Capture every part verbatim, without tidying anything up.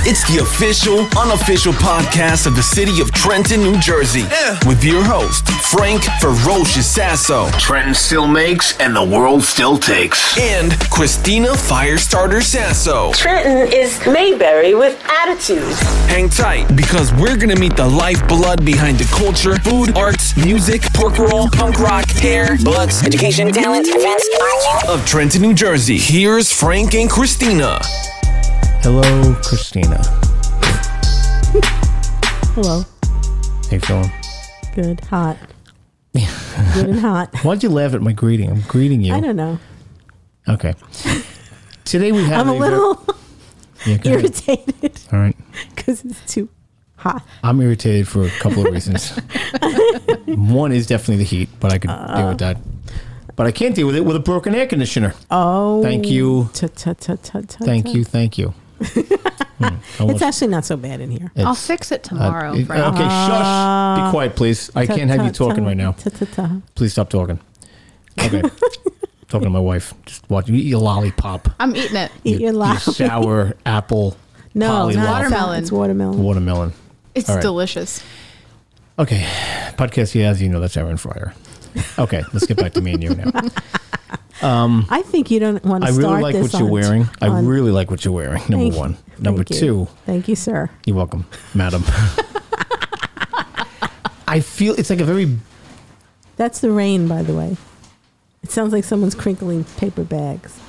It's the official, unofficial podcast of the city of Trenton, New Jersey. Yeah. With your host, Frank Ferocious Sasso. Trenton still makes and the world still takes. And Christina Firestarter Sasso. Trenton is Mayberry with attitude. Hang tight, because we're going to meet the lifeblood behind the culture, food, arts, music, pork roll, punk rock, hair, butts, education, talent, events, arts of Trenton, New Jersey. Here's Frank and Christina. Hello, Christina. Hello. How you feeling? Good. Hot. Good and hot. Why'd you laugh at my greeting? I'm greeting you. I don't know. Okay. Today we have I'm a little yeah, irritated. All right. Because it's too hot. I'm irritated for a couple of reasons. One is definitely the heat, but I could uh, deal with that. But I can't deal with it with a broken air conditioner. Oh. Thank you. Ta, ta, ta, ta, ta, thank you. Thank you. hmm, it's actually not so bad in here. I'll fix it tomorrow. Uh, it, okay, uh, shush. Be quiet, please. I can't have you talking right now. Please stop talking. Okay. Talking to my wife. Just watch. You eat your lollipop. I'm eating it. Eat your lollipop. Sour apple. No, not watermelon. It's watermelon. Watermelon. It's right. Delicious. Okay. Podcast, yeah, as you know, that's Aaron Fryer. Okay, let's get back to me and you now. Um, I think you don't want to I start really like this what you're on, wearing. I on, really like what you're wearing, number thank, one. Number thank two. You. Thank you, sir. You're welcome, madam. I feel it's like a very... That's the rain, by the way. It sounds like someone's crinkling paper bags.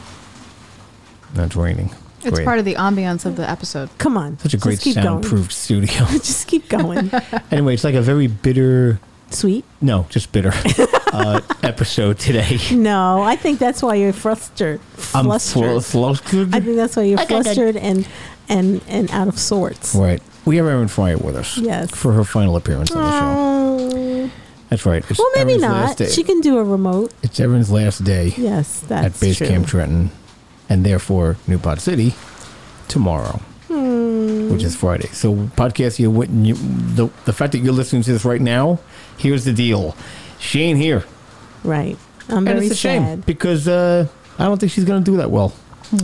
That's raining. It's great. Part of the ambiance of the episode. Come on. Such a great soundproofed studio. Just keep going. Anyway, it's like a very bitter... Sweet? No, just bitter uh, episode today. No, I think that's why you're frustrated. I'm flustered. flustered. I think that's why you're flustered and, and, and out of sorts. Right. We have Aaron Fryer with us. Yes. For her final appearance on the show. show. That's right. It's well, maybe Erin's not. She can do a remote. It's Erin's last day. Yes, that's at Base true. Camp Trenton, and therefore New Pod City tomorrow, hmm. which is Friday. So, podcast, you, you the the fact that you're listening to this right now, here's the deal: she ain't here. Right. I'm and very it's a shame sad because uh, I don't think she's going to do that well.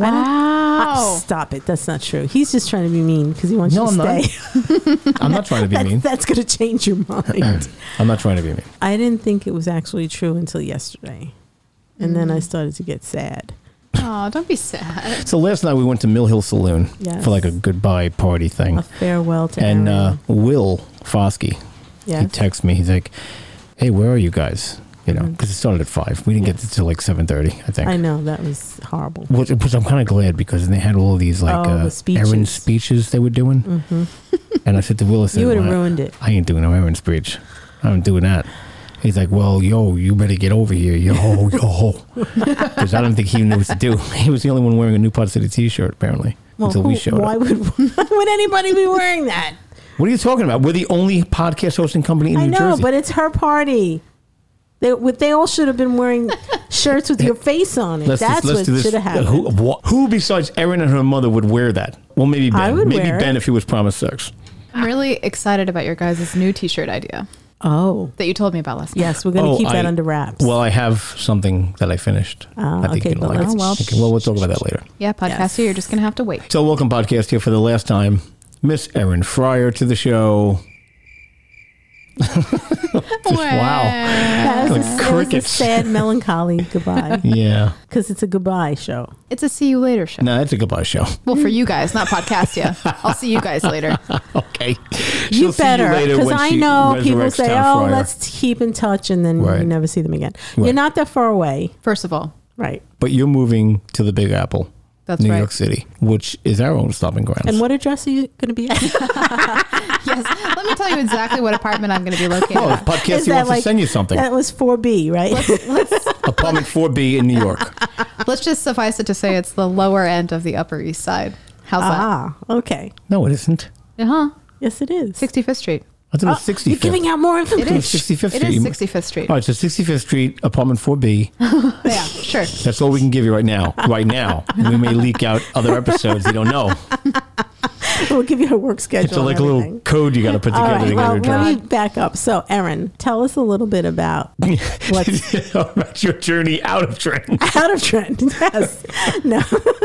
Wow! Uh, stop it. That's not true. He's just trying to be mean because he wants no, you to I'm stay. Not. I'm not trying to be that, mean. That's going to change your mind. I'm not trying to be mean. I didn't think it was actually true until yesterday, and mm. then I started to get sad. Oh, don't be sad. So last night we went to Mill Hill Saloon yes. for like a goodbye party thing. A farewell to and Aaron. uh, Will Foskey, yes. he texts me. He's like, "Hey, where are you guys?" You know, because mm-hmm. it started at five. We didn't yes. get to like seven thirty. I think. I know that was horrible. Which, which I'm kind of glad because they had all of these like oh, uh, the speeches. Aaron speeches they were doing. Mm-hmm. And I said to Will, I said, "You would have well, ruined it. I ain't doing no Aaron speech. I'm doing that." He's like, "Well, yo, you better get over here, yo, yo," because I don't think he knew what to do. He was the only one wearing a New Pod City T-shirt apparently well, until who, we showed why up. Would, why would anybody be wearing that? What are you talking about? We're the only podcast hosting company in I New know, Jersey. but it's her party. They they all should have been wearing shirts with your face on it. Let's That's just, let's what should have happened. Who, wh- who besides Erin and her mother would wear that? Well, maybe Ben. I would maybe wear Ben it. if he was promised sex. I'm really excited about your guys' new T-shirt idea. Oh. That you told me about last night. Yes, we're going to oh, keep that I, under wraps. Well, I have something that I finished. Oh, I think okay, you're going to like well, it. well, Okay, well, we'll talk about that later. Yeah, podcast Yes. here. You're just going to have to wait. So welcome, podcast here for the last time. Miss Erin Fryer to the show. Just, wow. That was, Like a, that was a crickets. sad, melancholy goodbye. Yeah. Because it's a goodbye show. It's a see you later show. No, that's a goodbye show. Well, for you guys, not podcast yeah. I'll see you guys later. Okay. You She'll see better, later because when I she know people resurrects say, Town oh, Fryer. let's keep in touch, and then Right. you never see them again. Right. You're not that far away. First of all. Right. But you're moving to the Big Apple. That's New right. York City, which is our own stopping grounds. And what address are you going to be at? Yes. Let me tell you exactly what apartment I'm going to be located Oh, at. if podcast Is he that wants like- to send you something. That was four B, right? Apartment four B in New York. Let's just suffice it to say it's the lower end of the Upper East Side. How's ah, okay. No, it isn't. that? Uh-huh. Yes, it is. sixty-fifth Street. I thought it was Oh, sixty-fifth. you're giving out more It information. is. sixty-fifth It Street. is sixty-fifth Street. All right, so sixty-fifth Street, apartment four B. Yeah, sure. That's all we can give you right now. Right now. We may leak out other episodes you don't know. We'll give you a work schedule. It's like and a little everything. code you got to put All together right, to get well, her let job. me back up. So, Erin, tell us a little bit about what's About your journey out of Trenton. out of Trent. Yes. No.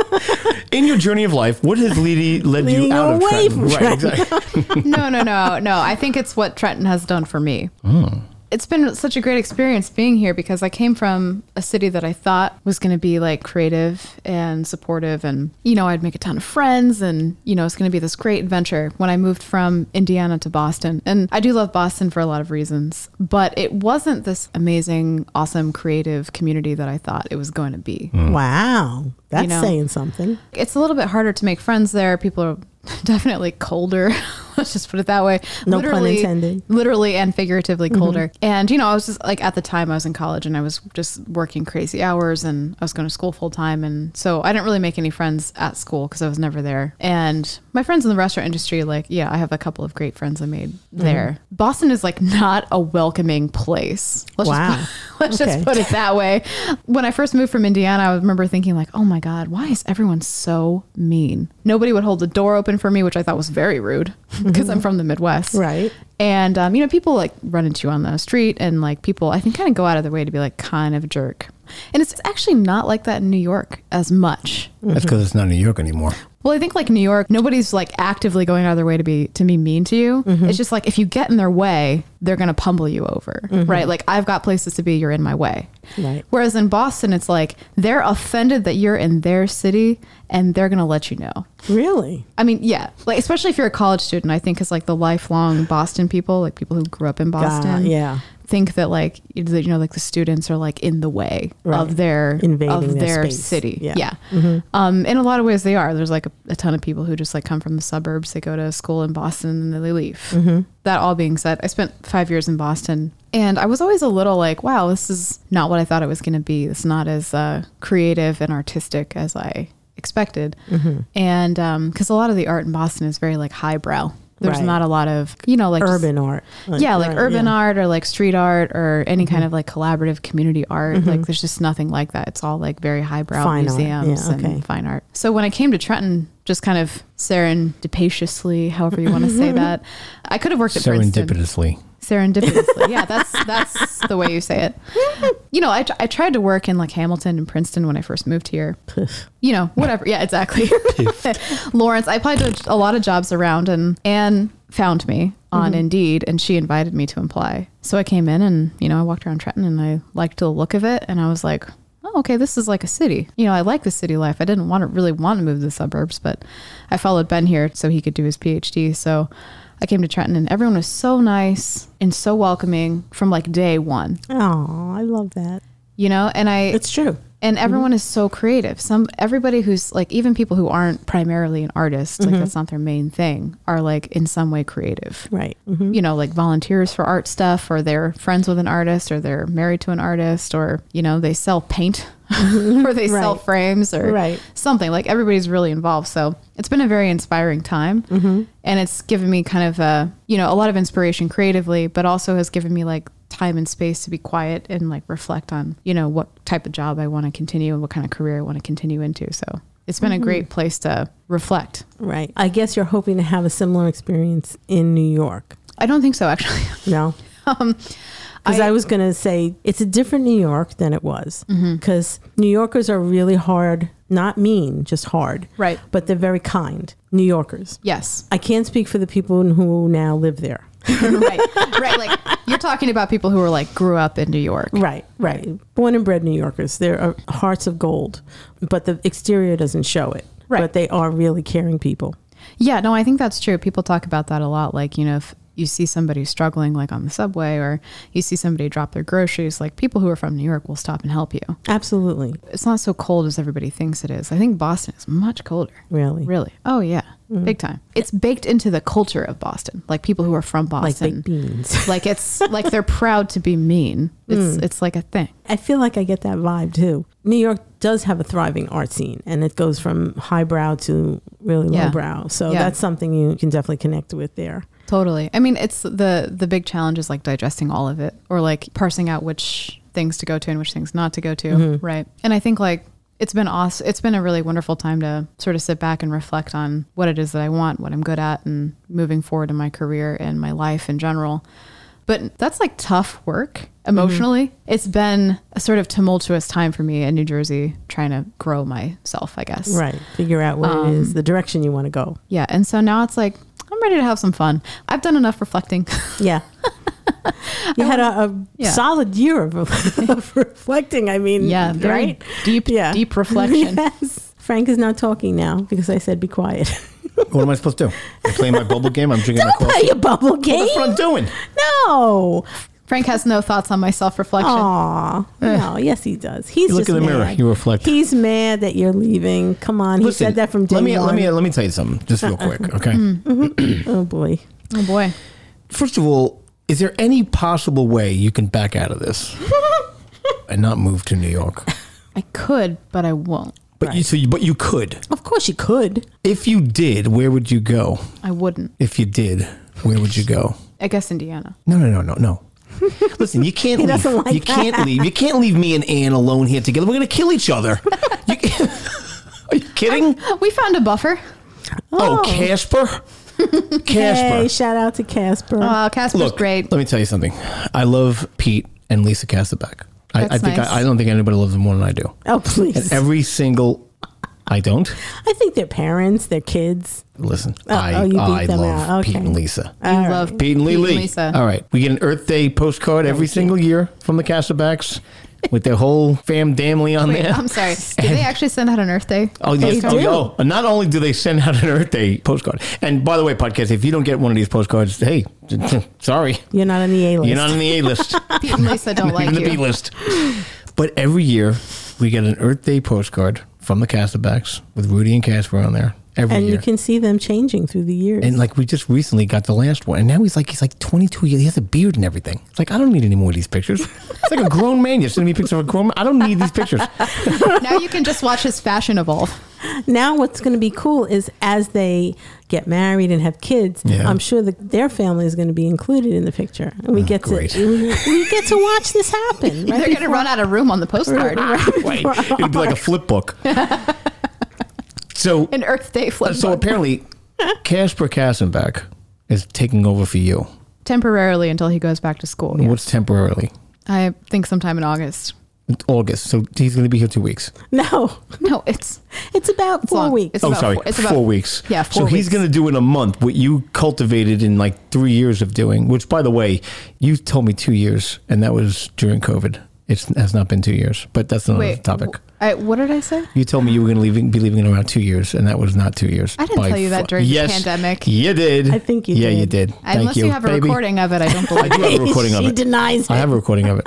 In your journey of life, what has lead, led Leading you out of away Trenton? from Right, Trenton. exactly. No, no, no, no. I think it's what Trenton has done for me. It's been such a great experience being here because I came from a city that I thought was going to be like creative and supportive, and you know, I'd make a ton of friends, and you know, it's going to be this great adventure when I moved from Indiana to Boston. And I do love Boston for a lot of reasons, but it wasn't this amazing, awesome, creative community that I thought it was going to be. Wow. That's You know. saying something. It's a little bit harder to make friends there. People are definitely colder. Let's just put it that way. No pun intended. Literally and figuratively colder. And, you know, I was just like, at the time I was in college and I was just working crazy hours and I was going to school full time. And so I didn't really make any friends at school because I was never there. And my friends in the restaurant industry, like, yeah, I have a couple of great friends I made there. Boston is like not a welcoming place. Let's Wow. just put, let's Okay. just put it that way. When I first moved from Indiana, I remember thinking like, oh my God, why is everyone so mean? Nobody would hold the door open for me, which I thought was very rude because I'm from the Midwest. Right. And, um, you know, people like run into you on the street and like people, I think, kind of go out of their way to be like kind of a jerk. And it's actually not like that in New York as much. That's because it's not New York anymore. Well, I think like New York, nobody's like actively going out of their way to be to be mean to you. It's just like if you get in their way, they're going to pummel you over, right? Like I've got places to be, you're in my way. Right. Whereas in Boston, it's like they're offended that you're in their city and they're going to let you know. Really? I mean, yeah, like especially if you're a college student, I think it's like the lifelong Boston people, like people who grew up in Boston. God, yeah. Think that like you know like the students are like in the way Right. of their Invading of their their, space. city. Yeah. Yeah. Um, in a lot of ways they are. There's like a, a ton of people who just like come from the suburbs. They go to school in Boston and then they leave. That all being said, I spent five years in Boston and I was always a little like, wow, this is not what I thought it was going to be. It's not as uh, creative and artistic as I expected. And um, because a lot of the art in Boston is very like highbrow. There's Right. not a lot of, you know, like just- Urban art. yeah, like right, urban yeah. art or like street art or any kind of like collaborative community art. Like there's just nothing like that. It's all like very highbrow Fine art. museums Yeah, okay. and fine art. So when I came to Trenton, just kind of serendipitously, however you want to say that, I could have worked at Princeton. Serendipitously. Serendipitously. Yeah, that's that's the way you say it. You know, I, I tried to work in like Hamilton and Princeton when I first moved here. You know, whatever. Yeah, exactly. Lawrence, I applied to a lot of jobs around and Anne found me on Indeed and she invited me to apply. So I came in and, you know, I walked around Trenton and I liked the look of it and I was like, oh, okay, this is like a city. You know, I like the city life. I didn't want to really want to move to the suburbs, but I followed Ben here so he could do his PhD. So I came to Trenton and everyone was so nice and so welcoming from like day one, Oh, I love that. you know, and I, It's true. and everyone is so creative. Some, everybody who's like, even people who aren't primarily an artist, like that's not their main thing, are like in some way creative. Right. Mhm. You know, like volunteers for art stuff, or they're friends with an artist, or they're married to an artist, or, you know, they sell paint or they sell Right. frames or Right. something. Like everybody's really involved. So it's been a very inspiring time. And it's given me kind of a, you know, a lot of inspiration creatively, but also has given me like time and space to be quiet and like reflect on, you know, what type of job I want to continue and what kind of career I want to continue into. So it's been a great place to reflect. Right. I guess you're hoping to have a similar experience in New York. I don't think so, actually. No? um, Because I- I, was going to say it's a different New York than it was. Because New Yorkers are really hard, not mean, just hard. Right. But they're very kind. New Yorkers. Yes. I can't speak for the people who now live there. right. Right. Like you're talking about people who are like grew up in New York. Right, right. Born and bred New Yorkers. They're uh, hearts of gold, but the exterior doesn't show it. Right. But they are really caring people. Yeah, no, I think that's true. People talk about that a lot. Like, you know, if you see somebody struggling like on the subway or you see somebody drop their groceries, like people who are from New York will stop and help you. Absolutely. It's not so cold as everybody thinks it is. I think Boston is much colder. Really? Really? Oh, yeah. Big time. It's baked into the culture of Boston. Like people who are from Like Boston. baked beans. Like it's like they're proud to be mean. It's it's like a thing. I feel like I get that vibe too. New York does have a thriving art scene, and it goes from highbrow to really Yeah. lowbrow. So Yeah. that's something you can definitely connect with there. Totally. I mean, it's the the big challenge is like digesting all of it or like parsing out which things to go to and which things not to go to. Right. And I think like it's been awesome. It's been a really wonderful time to sort of sit back and reflect on what it is that I want, what I'm good at, and moving forward in my career and my life in general. But that's like tough work emotionally. Mm-hmm. It's been a sort of tumultuous time for me in New Jersey, trying to grow myself, I guess. Right. Figure out what um, it is, the direction you want to go. Yeah. And so now it's like, I'm ready to have some fun. I've done enough reflecting. Yeah. You had a, a yeah. solid year of, of reflecting. I mean, yeah, right? Deep, yeah. deep reflection. Yes. Frank is not talking now because I said be quiet. What am I supposed to do? I'm playing my bubble game. I'm drinking Don't my coffee. play your bubble game. Well, that's what I'm doing. No. Frank has no thoughts on my self-reflection. Aw, eh. No, yes he does. He's you look just in the mad. mirror. You reflect. He's mad that you're leaving. Come on, he Listen, said that from day let me, one. Let me let me tell you something, just real quick, okay? Mm-hmm. Oh boy. Oh boy. First of all, is there any possible way you can back out of this and not move to New York? I could, but I won't. But right. you, so you, but you could. Of course you could. If you did, where would you go? I wouldn't. If you did, where would you go? I guess Indiana. No, no, no, no, no. Listen, you can't he leave. Doesn't like you that. can't leave. You can't leave me and Ann alone here together. We're gonna kill each other. You, are you kidding? I, we found a buffer. Oh, oh Casper. Casper. Hey, shout out to Casper. Oh, Casper's Look, great. Let me tell you something. I love Pete and Lisa Casaback. I, I think nice. I, I don't think anybody loves them more than I do. Oh, please. And every single. I don't. I think their parents, their kids. Listen, oh, I oh, you beat I them love out. Okay. Pete and Lisa. You All love right. Pete and Pete Lily. and Lisa. All right, we get an Earth Day postcard every single year from the Casabacks with their whole fam damily on Wait, there. I'm sorry. Did they actually send out an Earth Day? Oh, yes. They Oh, do. yo. And not only do they send out an Earth Day postcard, and by the way, podcast, if you don't get one of these postcards, hey, sorry, You're not on the A list. you're not on the A list. Pete and Lisa don't like Even you. the B list. But every year we get an Earth Day postcard from the Casabacks with Rudy and Casper on there. Every and year. you can see them changing through the years. And like we just recently got the last one, and now he's like he's like twenty-two years. He has a beard and everything. It's like I don't need any more of these pictures. It's like a grown man. You're sending me pictures of a grown man. I don't need these pictures. Now you can just watch his fashion evolve. Now what's going to be cool is as they get married and have kids, Yeah. I'm sure that their family is going to be included in the picture, and we Oh, get great. to we, we get to watch this happen. Right They're going to before- run out of room on the postcard. Wait, it'd be like a flip book. So An Earth Day flip. so book. apparently, Casper Kassenbach is taking over for you. Temporarily until he goes back to school. yes. What's temporarily? I think sometime in August. August. So he's going to be here two weeks. No, No, it's it's about four long. weeks. It's Oh, about sorry, four- it's four, about- weeks. yeah, four So he's weeks. going to do in a month what you cultivated in like three years of doing. Which, by the way, you told me two years, and that was during COVID. It has not been two years, but that's another wait. topic. I, what did I say? You told me you were going to leave, be leaving in around two years, and that was not two years. I didn't By tell you that fu- during the yes, pandemic. You did. I think you yeah, did. you did. Thank Unless you, you have a baby. recording of it, I don't I believe do have a recording of She it. denies I it. have a recording of it.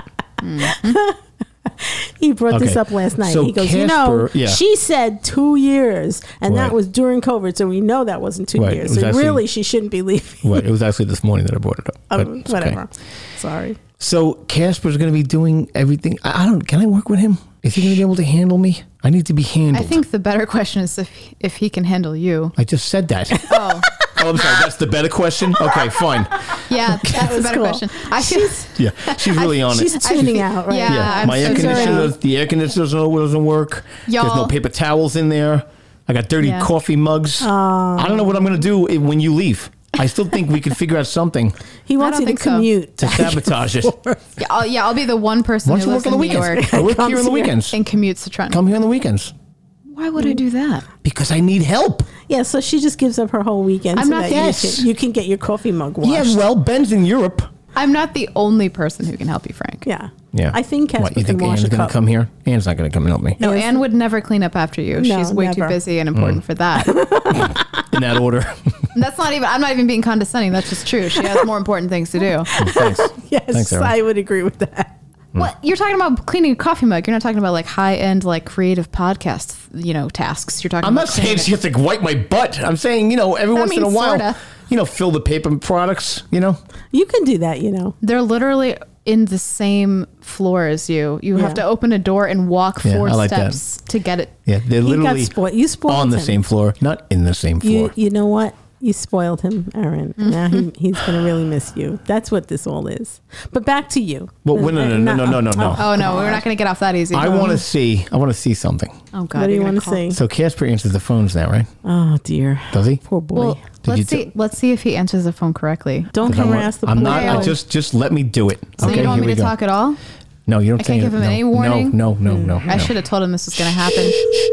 He brought this Okay. up last night. So he goes, you know, Casper- yeah. she said two years, and Right. that was during COVID, so we know that wasn't two Right. It years. was So actually- really, she shouldn't be leaving. Right. It was actually this morning that I brought it up. Oh, but it's whatever. okay. Sorry. So Casper's going to be doing everything. I, I don't. Can I work with him? Is he going to be able to handle me? I need to be handled. I think the better question is if if he can handle you. I just said that. Oh, Oh, I'm sorry. That's the better question. Okay, fine. yeah, that's a was better cool. question. I feel Yeah, she's really on She's it. tuning out, right? Yeah. Yeah, I'm my so air conditioner, sorry. does- the air conditioner doesn't, doesn't work. There's no Y'all- paper towels in there. I got dirty Yeah. coffee mugs. I don't know what I'm going to do i- when you leave. I still think we could figure out something He wants don't you to think so. commute. to sabotage it. yeah, I'll, yeah, I'll be the one person Why who don't you lives work on in the New weekends? York I work Comes here on the here. weekends. and commutes to Trenton. Come here on the weekends Why would I do that? because I need help. Yeah, so she just gives up her whole weekend I'm so not that yes. you, can, you can get your coffee mug washed. Yeah, well, Ben's in Europe. I'm not the only person who can help you, Frank. Yeah. Yeah. I think Casper What, you can think wash Anne's a going cup. to come here? Anne's not going to come and help me. No, Yes. Anne would never clean up after you. No, She's way too never. busy and important for that. In that order. That's not even, I'm not even being condescending. That's just true. She has more important things to do. Thanks. Yes, Thanks, Sarah. I would agree with that. What you're talking about cleaning a coffee mug. You're not talking about like high end, like creative podcast, you know, tasks. You're talking I'm about not saying cleaning she has to wipe my butt. I'm saying, you know, every I once in mean, a while, sorta. you know, fill the paper products, you know. You can do that, you know. They're literally in the same floor as you. You have Yeah. to open a door and walk Yeah, four I like that. steps to get it. Yeah, they're He got literally spoiled. You spoiled on the him. same floor, not in the same floor. You, you know what? You spoiled him, Aaron. Now he, he's going to really miss you. That's what this all is. But back to you. Well, no, no, no, no, no, no, no. Oh no, we're not going to get off that easy. I want to see. I want to see something. Oh God, What do you you're want to gonna call- see? So Casper answers the phones now, right? Oh, dear. Does he? Poor boy. Well, Did you let's see. t- let's see if he answers the phone correctly. Don't Because I want- harass the I'm poor not. I boy. just, just let me do it. So okay, you don't want here me we to go. talk at all? No, you don't. I can't say give him no, any warning? No, no, no, no. I no. should have told him this was going to happen.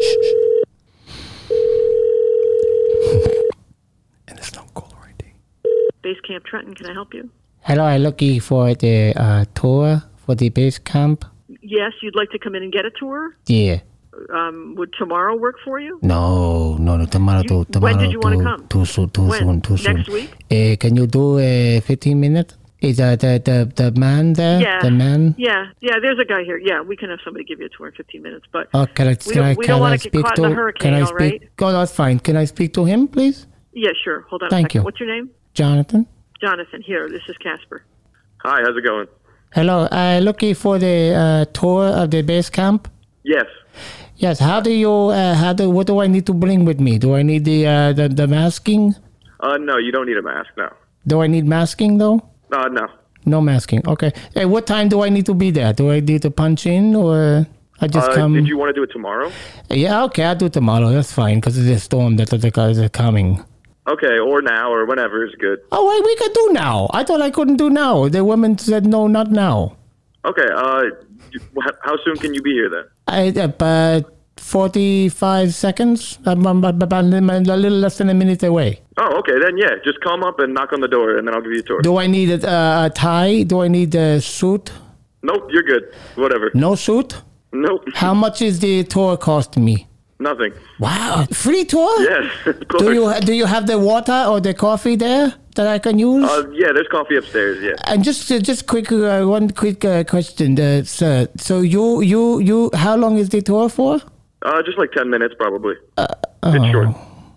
And there's no caller I D. Base Camp Trenton, can I help you? Hello, I'm looking for the uh, tour for the base camp. Yes, you'd like to come in and get a tour? Yeah. Um, would tomorrow work for you? No, no, no, tomorrow, You- too, tomorrow, when did you wanna too, come? too soon, too When? soon, too soon. Next week? Uh, can you do uh, fifteen minutes? Is uh, the, the, the man there? Yeah. The man? Yeah, yeah, there's a guy here. Yeah, we can have somebody give you a tour in fifteen minutes. But Oh, can I, we can don't, I, we can don't I want to get speak caught to in a Can hurricane, I all speak? right? Oh, that's fine. Can I speak to him, please? Yeah, sure. Hold on Thank a second. you. What's your name? Jonathan? Jonathan. Here, this is Casper. Hi, how's it going? Hello, I'm looking for the uh, tour of the base camp. Yes. Yes, how do you, uh, how do, what do I need to bring with me? Do I need the, uh, the, the masking? Uh, no, you don't need a mask, no. Do I need masking, though? Uh, no. No masking. Okay. Hey, what time do I need to be there? Do I need to punch in or I just Uh, come? did you want to do it tomorrow? Yeah, okay. I'll do it tomorrow. That's fine because of the storm that the guys are coming. Okay, or now, or whenever is good. Oh, wait, we could do now. I thought I couldn't do now. The woman said no, not now. Okay, uh, you, wh- how soon can you be here then? I, about forty-five seconds. I'm, I'm about a little less than a minute away. Oh, okay, then yeah, just come up and knock on the door, and then I'll give you a tour. Do I need a, uh, a tie? Do I need a suit? Nope, you're good. Whatever. No suit? Nope. How much is the tour costing me? Nothing. Wow, free tour? Yes, of course. Do you do you have the water or the coffee there that I can use? Uh, yeah, there's coffee upstairs, yeah. And just uh, just quick uh, one quick uh, question, uh, sir. So you you you how long is the tour for? Uh, just like ten minutes, probably. It's short.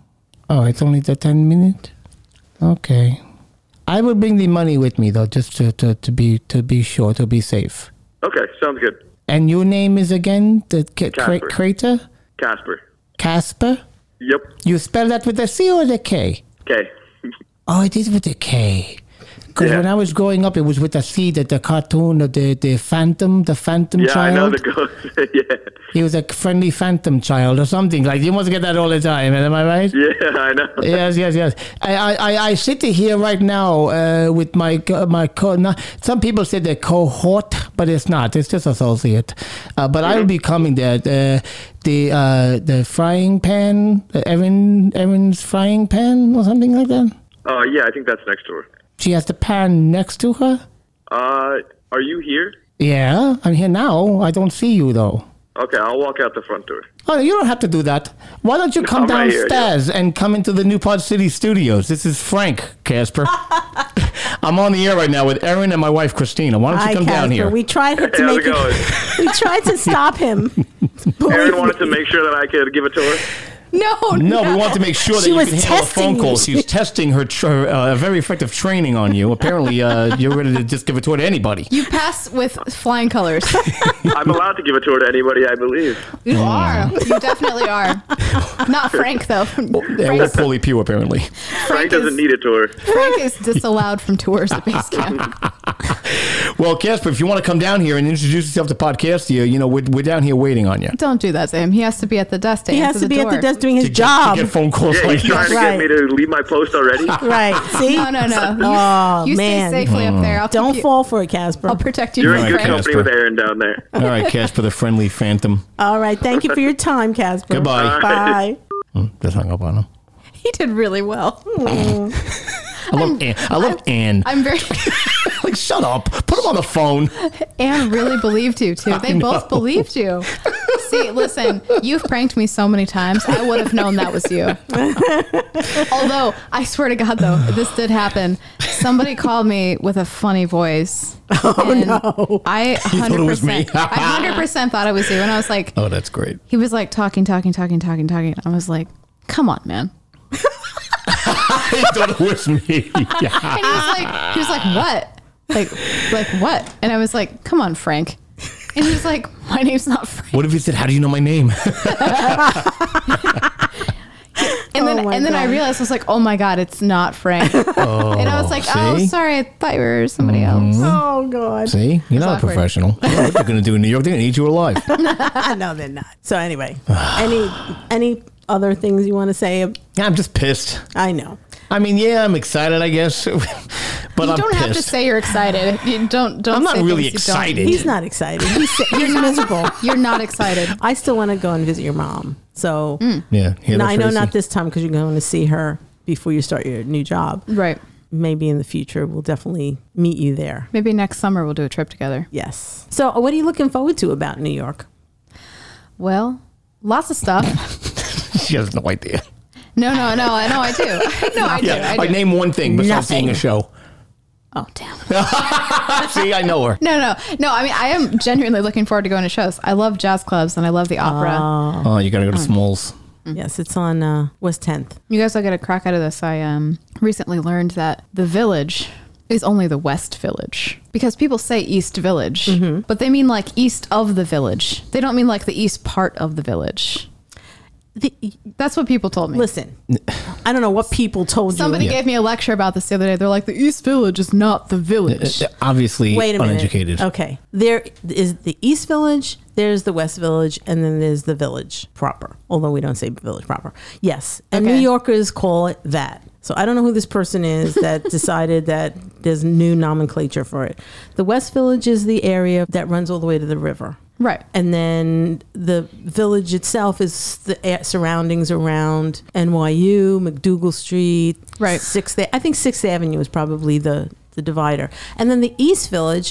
Oh, it's only the ten minute. Okay, I will bring the money with me though, just to, to, to be to be sure to be safe. Okay, sounds good. And your name is again the ca- cra- Casper. crater Casper. Casper. Yep. You spell that with a C or the K? Okay. Oh, it is with a K. Because Yeah. when I was growing up, it was with a C. That the cartoon of the the Phantom, the Phantom Yeah, I child. know the ghost. yeah. He was a friendly Phantom child or something. Like you must get that all the time. Am I right? Yeah, I know. Yes, yes, yes. I, I, I, I sit here right now uh, with my co- my co. Not, some people say they're cohort, but it's not. It's just associate. Uh, but I will be coming there. The the uh, the frying pan, uh, Erin Erin's frying pan or something like that. Uh, yeah, I think that's next door. She has the pan next to her. Uh, are you here? Yeah, I'm here now. I don't see you though. Okay, I'll walk out the front door. Oh, you don't have to do that. Why don't you come I'm right here, downstairs and come into the New Pod City studios? This is Frank, Casper. I'm on the air right now with Erin and my wife, Christina. Why don't you Hi, come down Casper. here? We tried to Hey, how's make it going? We tried to stop him. Aaron wanted to make sure that I could give a tour. No, No, we want to make sure that She you was can handle a phone testing call. you. She's testing her tr- uh, very effective training on you. Apparently, uh, you're ready to just give a tour to anybody. You pass with flying colors. I'm allowed to give a tour to anybody, I believe. You are. You definitely are. Not Frank though. Yeah, well, Frank's- Paulie Pew, apparently. Frank Frank doesn't is, need a tour. Frank is disallowed from tours at base camp. Well, Casper, if you want to come down here and introduce yourself to Podcast here, you know, we're, we're down here waiting on you. Don't do that to him. He has to be at the desk to He answer has to the be door. at the desk doing his To get- job. To get phone calls Yeah, like he's trying this. to Right. get me to leave my post already. Right. See? No, no, no. You, Oh, you man. stay safely up there. I'll Don't keep you, fall for it, Casper. I'll protect you You're from in good Frank. company Casper. with Aaron down there. All right, Casper, the friendly phantom. All right. Thank you for your time, Casper. Goodbye. Bye. Hmm, just hung up on him. He did really well. I love Anne. I love Anne. I'm very. Like, shut up. Put him on the phone. Anne really believed you too. They both believed you. See, listen, you've pranked me so many times. I would have known that was you. Although, I swear to God, though, this did happen. Somebody called me with a funny voice. Oh no! I one hundred percent, it was me? I one hundred percent thought it was you, and I was like, Oh, that's great. he was like talking, talking, talking, talking, talking. I was like, come on, man. I thought it was me. Yeah. And he was like, he was like, what? Like, like what? And I was like, come on, Frank. And he's like, my name's not Frank. What if he said, how do you know my name? And then Oh my and then God. I realized I was like, oh my God, it's not Frank. Oh, and I was like, oh, see? sorry, I thought you were somebody else. Oh God. See, you're not a awkward. professional. What they're going to do in New York? They're going to eat you alive. No, they're not. So anyway, any any other things you want to say? I'm just pissed. I know. I mean, yeah, I'm excited, I guess, but You I'm don't pissed. have to say you're excited. You don't. Don't. I'm not say really things you don't. excited. He's not excited. He's he's miserable. You're not excited. I still want to go and visit your mom. So Yeah, hear no, that, I know Tracy? not this time because you're going to see her before you start your new job. Right. Maybe in the future we'll definitely meet you there. Maybe next summer we'll do a trip together. Yes. So what are you looking forward to about New York? Well, lots of stuff. She has no idea. No, no, no. I know I do. No, I do. Yeah, I I do. name one thing besides Nothing. seeing a show. Oh, damn. See, I know her. No, no, no. I mean, I am genuinely looking forward to going to shows. I love jazz clubs and I love the opera. Oh, you got to go to Smalls. Yes, it's on uh, West tenth. You guys will get a crack out of this. I um recently learned that the Village is only the West Village because people say East Village, but they mean like east of the village. They don't mean like the east part of the village. The, That's what people told me. listen, I don't know what people told Somebody you. gave me a lecture about this the other day. They're like, the East Village is not the village. Uh, Obviously, Wait a minute. uneducated. Okay. There is the East Village, there's the West Village, and then there's the village proper. Although we don't say village proper. Yes. And Okay. New Yorkers call it that. So I don't know who this person is that decided that there's new nomenclature for it. The West Village is the area that runs all the way to the river. Right. And then the village itself is the a- surroundings around N Y U, McDougal Street, Right. Sixth. I think Sixth Avenue is probably the the divider. And then the East Village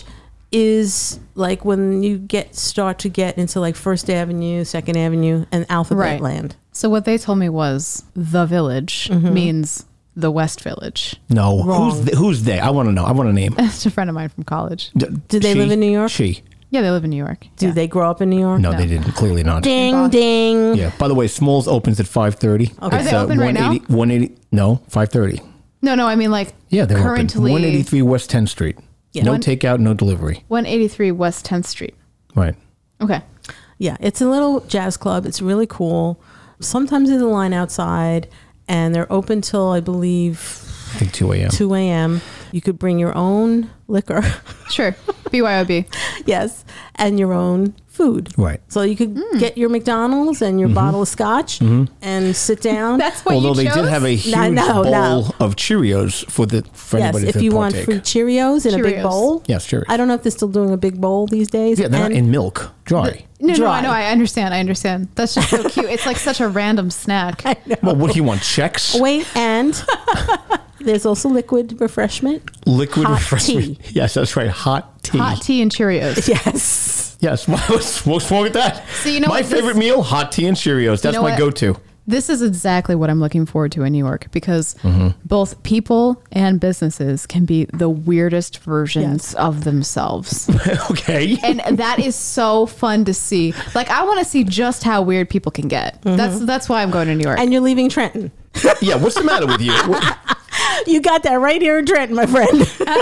is like when you get start to get into like First Avenue, Second Avenue, and Alphabet Right. Land. So what they told me was the village means the West Village. No, Wrong. who's th- who's they? I want to know. I want a name. That's a friend of mine from college. Do they She? live in New York? She. Yeah, they live in New York. Do Yeah. they grow up in New York? No, No. they didn't. Clearly not. Ding Boston. ding. Yeah. By the way, Smalls opens at five thirty. Are they open right now? one eighty. No, five thirty. No, no, I mean like Yeah, they're currently open. one eighty-three West tenth Street. Yeah. No One- takeout, no delivery. one eighty-three West tenth Street. Right. Okay. Yeah, it's a little jazz club. It's really cool. Sometimes there's a line outside, and they're open till I believe I think two a.m. two a.m. You could bring your own liquor, Sure. B Y O B. yes, and your own food. Right. So you could get your McDonald's and your bottle of scotch and sit down. That's what Although you they chose? did have a huge No, no, bowl no. of Cheerios for the for yes, anybody if to you want partake. free Cheerios in a big Cheerios. bowl. Yes, Cheerios. I don't know if they're still doing a big bowl these days. Yeah, they're and not in milk, dry. No, no, Dry. I know. I understand. I understand. That's just so cute. It's like such a random snack. Well, what do you want? Checks? Wait, and there's also liquid refreshment. Liquid hot refreshment. tea. Yes, that's right. Hot tea. Hot tea and Cheerios. Yes. Yes. What's, what's wrong with that? So you know my what, this- favorite meal: hot tea and Cheerios. That's know my what? go-to. This is exactly what I'm looking forward to in New York because both people and businesses can be the weirdest versions Yes. of themselves. Okay. And that is so fun to see. Like I want to see just how weird people can get. That's that's why I'm going to New York. And you're leaving Trenton. Yeah. What's the matter with you? What- You got that right here in Trenton, my friend.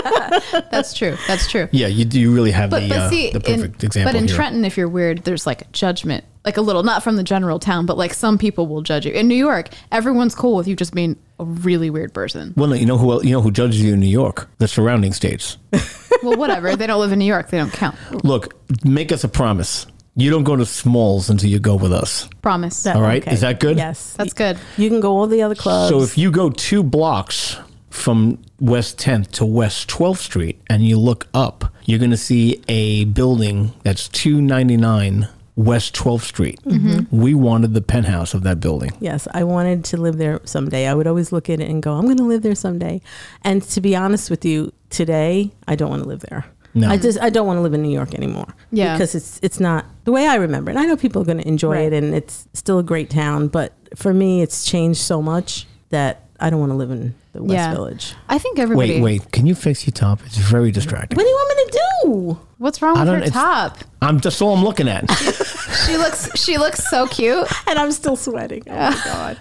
That's true. That's true. yeah, you do really have But the but uh, see, the perfect in, example but in here. Trenton, if you're weird, there's like judgment, like a little, not from the general town, but like some people will judge you. In New York, everyone's cool with you just being a really weird person. Well, no, you know who el- you know who judges you in New York? The surrounding states. Well, whatever. They don't live in New York. They don't count. Look, make us a promise. You don't go to Smalls until you go with us. Promise. That- All right. Is that good? Yes. That's good. You can go all the other clubs. So if you go two blocks from West tenth to West twelfth Street and you look up, you're going to see a building that's two ninety-nine West twelfth Street. Mm-hmm. We wanted the penthouse of that building. Yes, I wanted to live there someday. I would always look at it and go, I'm going to live there someday. And to be honest with you, today, I don't want to live there. No. I just I don't want to live in New York anymore. Yeah. Because it's it's not the way I remember it. And I know people are going to enjoy Right. it and it's still a great town, but for me it's changed so much that I don't want to live in the West Yeah. Village. I think everybody. Wait, wait. Can you fix your top? It's very distracting. What do you want me to do? What's wrong I with don't- her it's- top? I'm just all I'm looking at. She looks. She looks so cute. And I'm still sweating. Oh my God.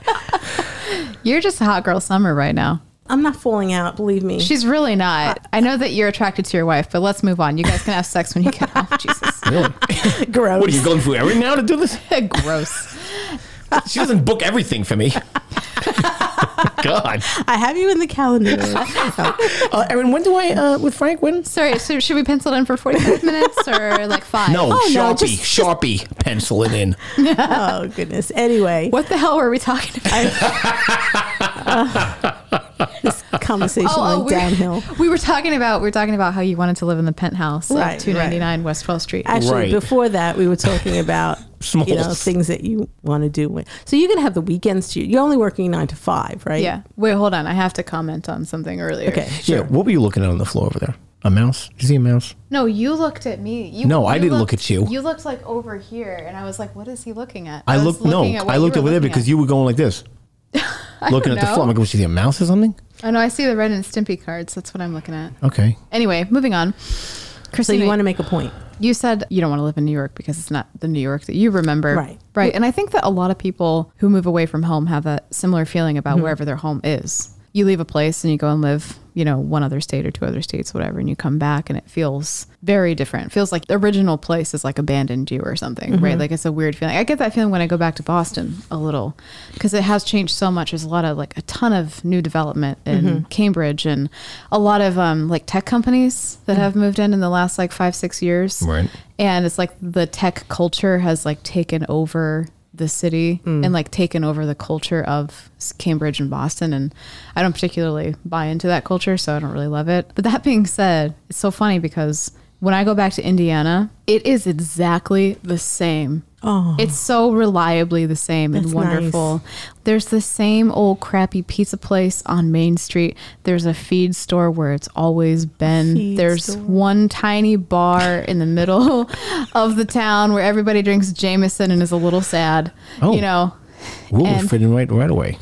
You're just a hot girl summer right now. I'm not falling out, believe me. She's really not. I know that you're attracted to your wife, but let's move on. You guys can have sex when you get home. Jesus. Really? gross. What are you going through every now to do this? Gross. She doesn't book everything for me. God. I have you in the calendar. Uh, Erin, when do I, uh, with Frank, when? Sorry, so should we pencil it in for forty-five minutes or like five? No, Oh, Sharpie. no, just- Sharpie. Pencil it in. Oh, goodness. Anyway. What the hell were we talking about? This conversation went we, downhill. We were talking about we were talking about how you wanted to live in the penthouse Right, at two ninety-nine West twelfth Street. Actually, Right. before that, we were talking about Smalls. you know things that you want to do. With. So you're gonna have the weekends. To, you're only working nine to five, right? Yeah. Wait, hold on. I have to comment on something earlier. Okay. Yeah, what were you looking at on the floor over there? A mouse? Did you see a mouse? No, you looked at me. You, No, I you didn't looked- look at you. You looked like over here, and I was like, "What is he looking at?" I was looked, no, looking at what I you looked were over there looking because at. you were going like this. I Looking don't at the know. floor. I'm like, was she a mouse or something? I know. I see the Ren and Stimpy cards. That's what I'm looking at. Okay. Anyway, moving on. So Christina, you want to make a point. You said you don't want to live in New York because it's not the New York that you remember. Right. Right. And I think that a lot of people who move away from home have that similar feeling about wherever their home is. You leave a place and you go and live, you know, one other state or two other states, whatever, and you come back and it feels very different. It feels like the original place is like abandoned you or something, right? Like it's a weird feeling. I get that feeling when I go back to Boston a little because it has changed so much. There's a lot of like a ton of new development in Cambridge and a lot of um, like tech companies that have moved in in the last like five, six years. Right. And it's like the tech culture has like taken over the city and like taken over the culture of Cambridge and Boston. And I don't particularly buy into that culture, so I don't really love it. But that being said, it's so funny because when I go back to Indiana, it is exactly the same. Oh. It's so reliably the same That's and wonderful. There's the same old crappy pizza place on Main Street. There's a feed store where it's always been. Feed There's store. one tiny bar in the middle of the town where everybody drinks Jameson and is a little sad. Oh. You know? Ooh, we're And- fitting right, right away.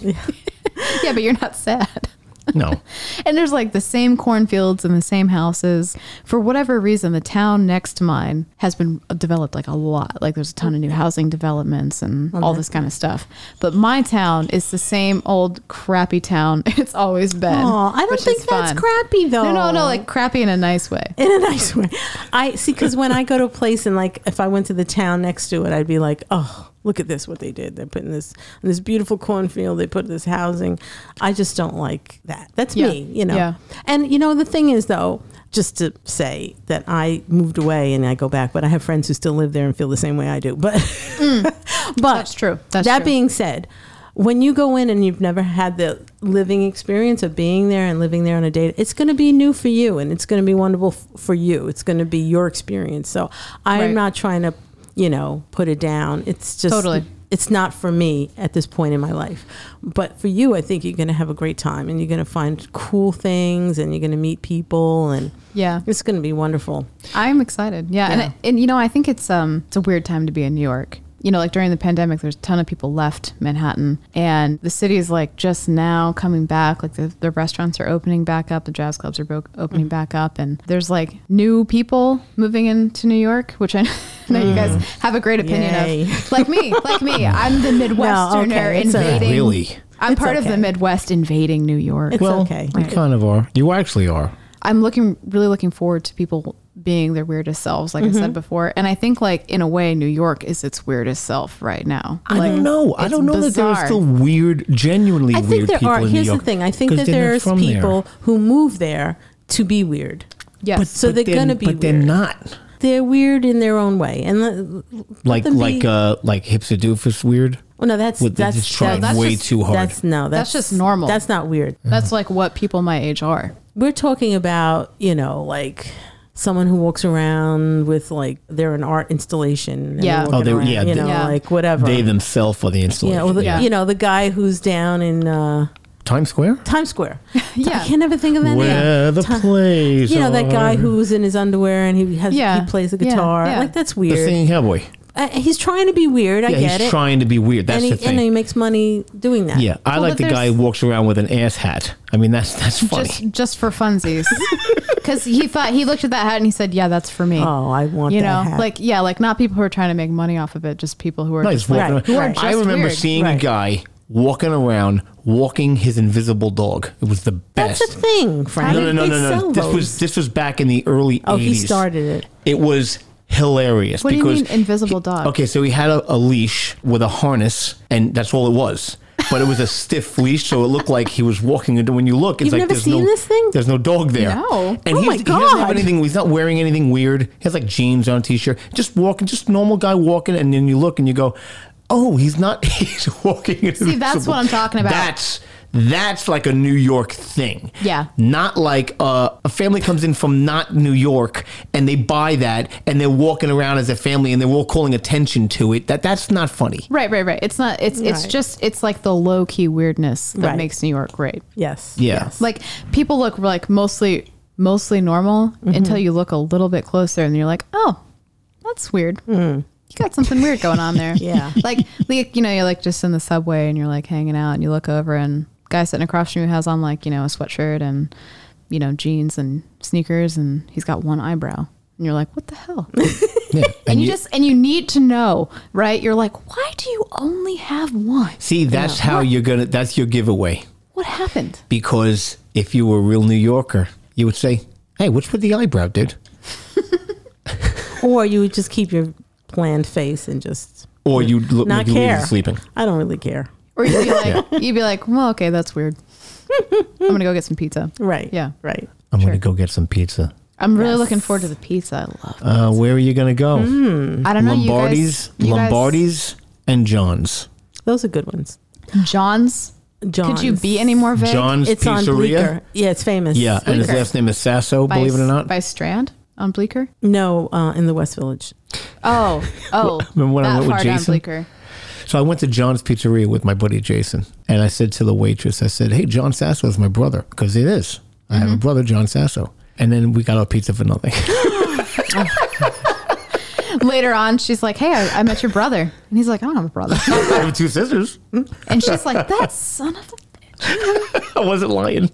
Yeah, but you're not sad. No. And there's like the same cornfields and the same houses. For whatever reason, the town next to mine has been developed like a lot. Like there's a ton of new housing developments and all this kind of stuff. But my town is the same old crappy town it's always been. Oh, I don't which think is that's fun. crappy though. No, no, no, like crappy in a nice way. in a nice way. I see, because when I go to a place and like if I went to the town next to it, I'd be like, oh, look at this, what they did. They're putting this in this beautiful cornfield. They put this housing. I just don't like that. That's Yeah. me, you know. Yeah. And you know the thing is though, just to say that I moved away and I go back, but I have friends who still live there and feel the same way I do. But but That's true. That's that true. being said, when you go in and you've never had the living experience of being there and living there on a date, it's going to be new for you and it's going to be wonderful f- for you. It's going to be your experience. So I'm Right. not trying to, you know, put it down. It's just, Totally. it's not for me at this point in my life. But for you, I think you're going to have a great time and you're going to find cool things and you're going to meet people and Yeah. it's going to be wonderful. I'm excited. Yeah. Yeah. And, it, and, you know, I think it's um it's a weird time to be in New York. You know, like during the pandemic, there's a ton of people left Manhattan and the city is like just now coming back. Like the, the restaurants are opening back up. The jazz clubs are bro- opening back up. And there's like new people moving into New York, which I know you guys have a great opinion Yay. of. Like me, like me. I'm the Midwesterner okay, it's all right. invading. Really? I'm It's part of okay. the Midwest invading New York. It's Well, okay. you kind of are. You actually are. I'm looking really looking forward to people being their weirdest selves, like I said before. And I think like in a way, New York is its weirdest self right now. I Like, don't know. I it's don't know that there are bizarre. still weird, genuinely I weird think there people are. in Here's New York. the thing. I think 'cause that they're not there's from there. people who move there to be weird. Yes. So But they're gonna be But they're weird. not. They're weird in their own way, and the, Like them like be- uh like hipster doofus weird. well, no, that's With- they're that's just trying that's way just- too hard. That's no, that's, That's just normal. That's not weird. That's like what people my age are. We're talking about you know like someone who walks around with like they're an art installation. and Yeah. they're Oh, walking they- around, yeah, you they- know, Yeah. like whatever. They themselves are the installation. yeah, well, the, Yeah. you know, the guy who's down in uh, Times Square? Times Square. Yeah. I can never think of that Where name. the Ti- plays You know that guy are. who's in his underwear and he has Yeah. he plays the Yeah, guitar. yeah. Like that's The weird. singing cowboy. Uh, he's trying to be weird. I Yeah, get he's it. trying to be weird. That's and, he, the thing. and he makes money doing that. Yeah, I Well, like but the guy there's- who walks around with an ass hat. I mean, that's that's funny. Just just for funsies. Because he thought he looked at that hat and he said, yeah, that's for me. Oh, I want you that know, hat. like yeah, like not people who are trying to make money off of it, just people who are No, just he's like, walking Right, around. right. who are I just remember weird. seeing a Right. guy walking around, walking his invisible dog. It was the best. That's a thing, Frank. no, no, no, They no, no. sell This those. was this was back in the early Oh, eighties. he started it. It was hilarious. What do you because mean invisible dog? Okay, so he had a, a leash with a harness, and that's all it was. but it was a stiff leash, so it looked like he was walking into. When you look, it's You've like never there's seen no this thing? There's no dog there. No. And Oh he's, my he doesn't have God. anything. He's not wearing anything weird. He has like jeans on, a t-shirt, just walking, just normal guy walking. And then you look and you go, oh, he's not. He's walking into. See, that's what I'm talking about. That's. That's like a New York thing. Yeah. Not like uh, a family comes in from not New York and they buy that and they're walking around as a family and they're all calling attention to it. That that's not funny. Right, right, right. It's not. It's it's Right. just. It's like the low key weirdness that Right. makes New York great. Yes. Yeah. Yes. Like people look like mostly mostly normal until you look a little bit closer and you're like, oh, that's weird. You got something weird going on there. Yeah. Like, like, you know, you're like just in the subway and you're like hanging out and you look over and guy sitting across from you has on like, you know, a sweatshirt and, you know, jeans and sneakers and he's got one eyebrow. And you're like, what the hell? Yeah. And you just, and you need to know, right? You're like, why do you only have one? see, that's how you're gonna. That's your giveaway. What happened? Because if you were a real New Yorker, you would say, "Hey, what's with the eyebrow, dude?" Or you would just keep your bland face and just Or you look not like you were care. sleeping. I don't really care. Or you'd be like, you'd be like, well, okay, that's weird. I'm gonna go get some pizza. Right. Yeah. Right. I'm gonna go get some pizza. I'm really Yes. looking forward to the pizza. I love. Uh, where are you gonna go? I don't know. Lombardi's, you guys, you guys- Lombardi's, and John's. Those are good ones. John's. John's. Could you be any more vague? John's It's on Pizzeria. Bleecker. Yeah, it's famous. Yeah, and his Bleecker. last name is Sasso. By, Believe it or not. by Strand on Bleecker. No, uh, in the West Village. Oh, oh, Remember when I that went with far down Jason? Bleecker. So I went to John's Pizzeria with my buddy Jason, and I said to the waitress, I said, "Hey, John Sasso is my brother," because it is. I have a brother, John Sasso. And then we got our pizza for nothing. Later on, she's like, "Hey, I, I met your brother," and he's like, "I don't have a brother," I have two sisters. and she's like, "That son of a." I wasn't lying.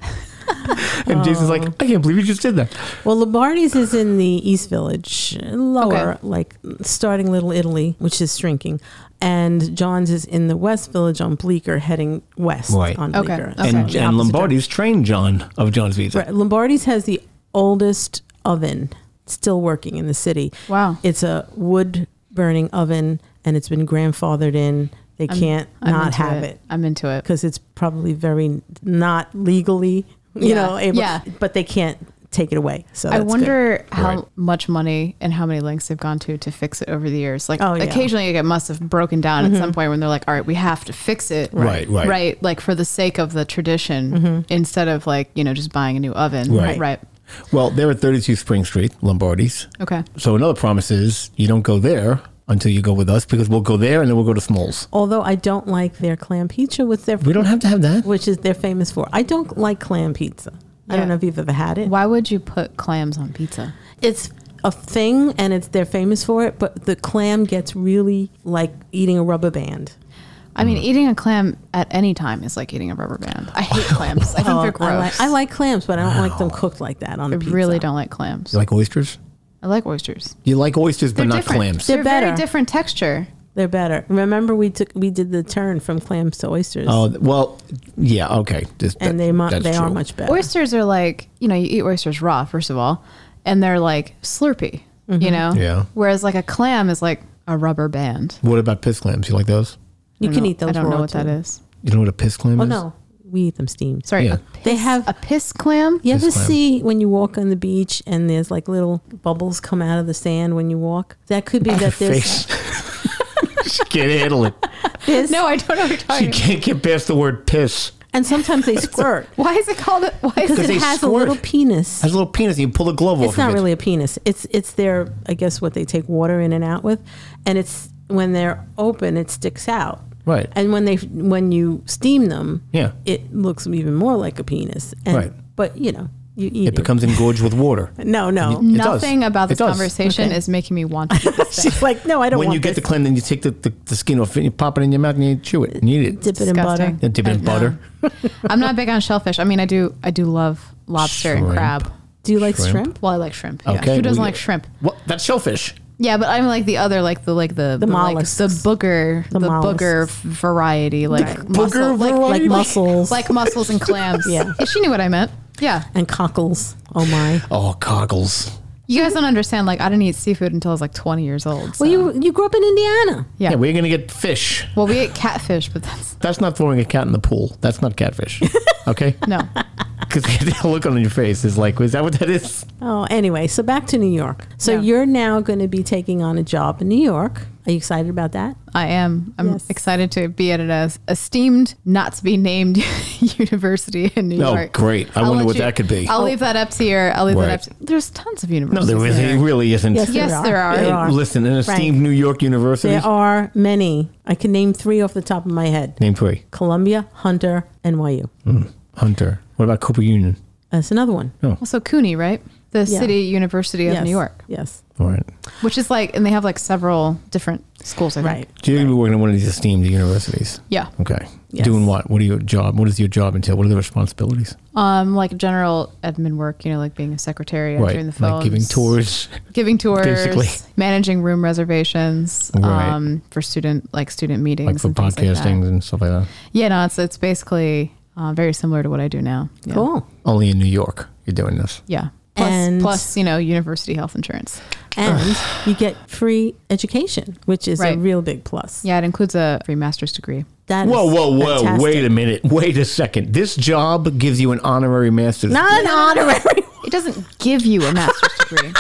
And Jason's like, "I can't believe you just did that." Well, Lombardi's is in the East Village, lower, Okay. like starting Little Italy, which is shrinking. And John's is in the West Village on Bleecker, heading west Right. on Okay. Bleecker. Okay. And, So and the opposite Lombardi's trained John of John's Pizza. direction. Right. Lombardi's has the oldest oven still working in the city. Wow. It's a wood burning oven, and it's been grandfathered in. They can't I'm not into have it I'm into it. because it's probably very not legally, you Yeah. know, able, Yeah. but they can't take it away. So I that's good. wonder how Right. much money and how many lengths they've gone to to fix it over the years. Like Oh, yeah. occasionally it must have broken down at some point when they're like, all right, we have to fix it. Right, right. Right. Like for the sake of the tradition instead of like, you know, just buying a new oven. Right. Right. Well, they're at thirty-two Spring Street, Lombardi's. Okay. So another promise is you don't go there until you go with us, because we'll go there and then we'll go to Smalls. Although I don't like their clam pizza with their, We don't have to have that. which is they're famous for. I don't like clam pizza. I Yeah. don't know if you've ever had it. Why would you put clams on pizza? It's a thing, and it's they're famous for it. But the clam gets really like eating a rubber band. I mean, eating a clam at any time is like eating a rubber band. I hate clams. I think Oh, they're gross. I like, I like clams, but I don't like them cooked like that on I a pizza. really don't like clams. You like oysters? I like oysters. You like oysters, but They're not different. clams. They're, They're very better. different texture. They're better. Remember, we took we did the turn from clams to oysters, Oh, well, yeah, okay. Just, and that- they mu- that's they are true. much better. Oysters are like, you know, you eat oysters raw, first of all, and they're like slurpy, you know? Yeah. Whereas like a clam is like a rubber band. What about piss clams? You like those? You I can don't- eat those. I don't know raw, what that too. is. You know what a piss clam Oh is? no, we eat them steamed. Sorry. Yeah. a piss- They have- a piss clam? You ever Piss clam. see when you walk on the beach and there's like little bubbles come out of the sand when you walk? That could be that there's, Face. She can't handle it. there's No, I don't know what you're She talking about. can't get past the word piss. and sometimes they squirt Why is it called it? Why is because it? it they has squirt. a little penis. Has a little penis, and you pull a glove off It's not of it. really a penis. It's it's their I guess what they take water in and out with, and it's when they're open it sticks out. Right. And when they when you steam them, Yeah. it looks even more like a penis. And, Right. But you know, you eat it. It becomes engorged with water. no, no. It does. Nothing about It this does. conversation Okay. is making me want to eat this thing. She's like, no, I don't When want you get this. the clam, then you take the, the, the skin off it, and you pop it in your mouth, and you chew it, and you eat it. Dip it in butter. Disgusting. Then dip it in No. butter. I'm not big on shellfish. I mean, I do. I do love lobster and Shrimp. crab. Do you like Shrimp. shrimp? Well, I like shrimp. Yeah. Okay, Who doesn't we- like shrimp? What? That's shellfish. Yeah, but I'm like the other, like the like the The like mollusks. the booger, The the, booger mollusks. variety, like Right. muscle, Booger like, variety? Like mussels like mussels and clams. Yeah. she knew what I meant. Yeah, and cockles. Oh my. Oh, cockles. You guys don't understand. Like, I didn't eat seafood until I was like twenty years old. So. Well, you you grew up in Indiana. Yeah. Yeah, we're gonna get fish. Well, we ate catfish, but that's That's not throwing a cat in the pool. That's not catfish. Okay? no. Because the look on your face is like, is that what that is? Oh, anyway, so back to New York. So Yeah. you're now going to be taking on a job in New York. Are you excited about that? I am. I'm Yes. excited to be at an as esteemed, not to be named university in New Oh, York. great. I I'll wonder let what you- that could be. I'll leave that up to your. I'll leave Right. that up. To, there's tons of No, universities. there really, there. really isn't. Yes, Yes, there are. There are. Listen, an esteemed Frank. New York university. There are many. I can name three off the top of my head. Name three. Columbia, Hunter, N Y U. Hunter. What about Cooper Union? That's another one. Also, CUNY, right? The Yeah. City University of Yes. New York, Yes. All right. which is like, and they have like several different schools. I think. Right. So you're going to be working at one of these esteemed universities. Yeah. Okay. Yes. Doing what? What are your job? What does your job entail? What are the responsibilities? Um, like general admin work, you know, like being a secretary, answering the phones, Like giving tours. giving tours, basically. managing room reservations, Right. um, for student like student meetings, Like for and things like that. podcasting and stuff like that. Yeah, no, it's it's basically uh, very similar to what I do now. Yeah. Cool. Only in New York you're doing this. Yeah. Plus, And- plus, you know, university health insurance. And you get free education, which is a Right. real big plus. Yeah, it includes a free master's degree. That is Whoa, whoa, whoa. fantastic. Wait a minute. Wait a second. This job gives you an honorary master's. Not an honorary. It doesn't give you a master's degree.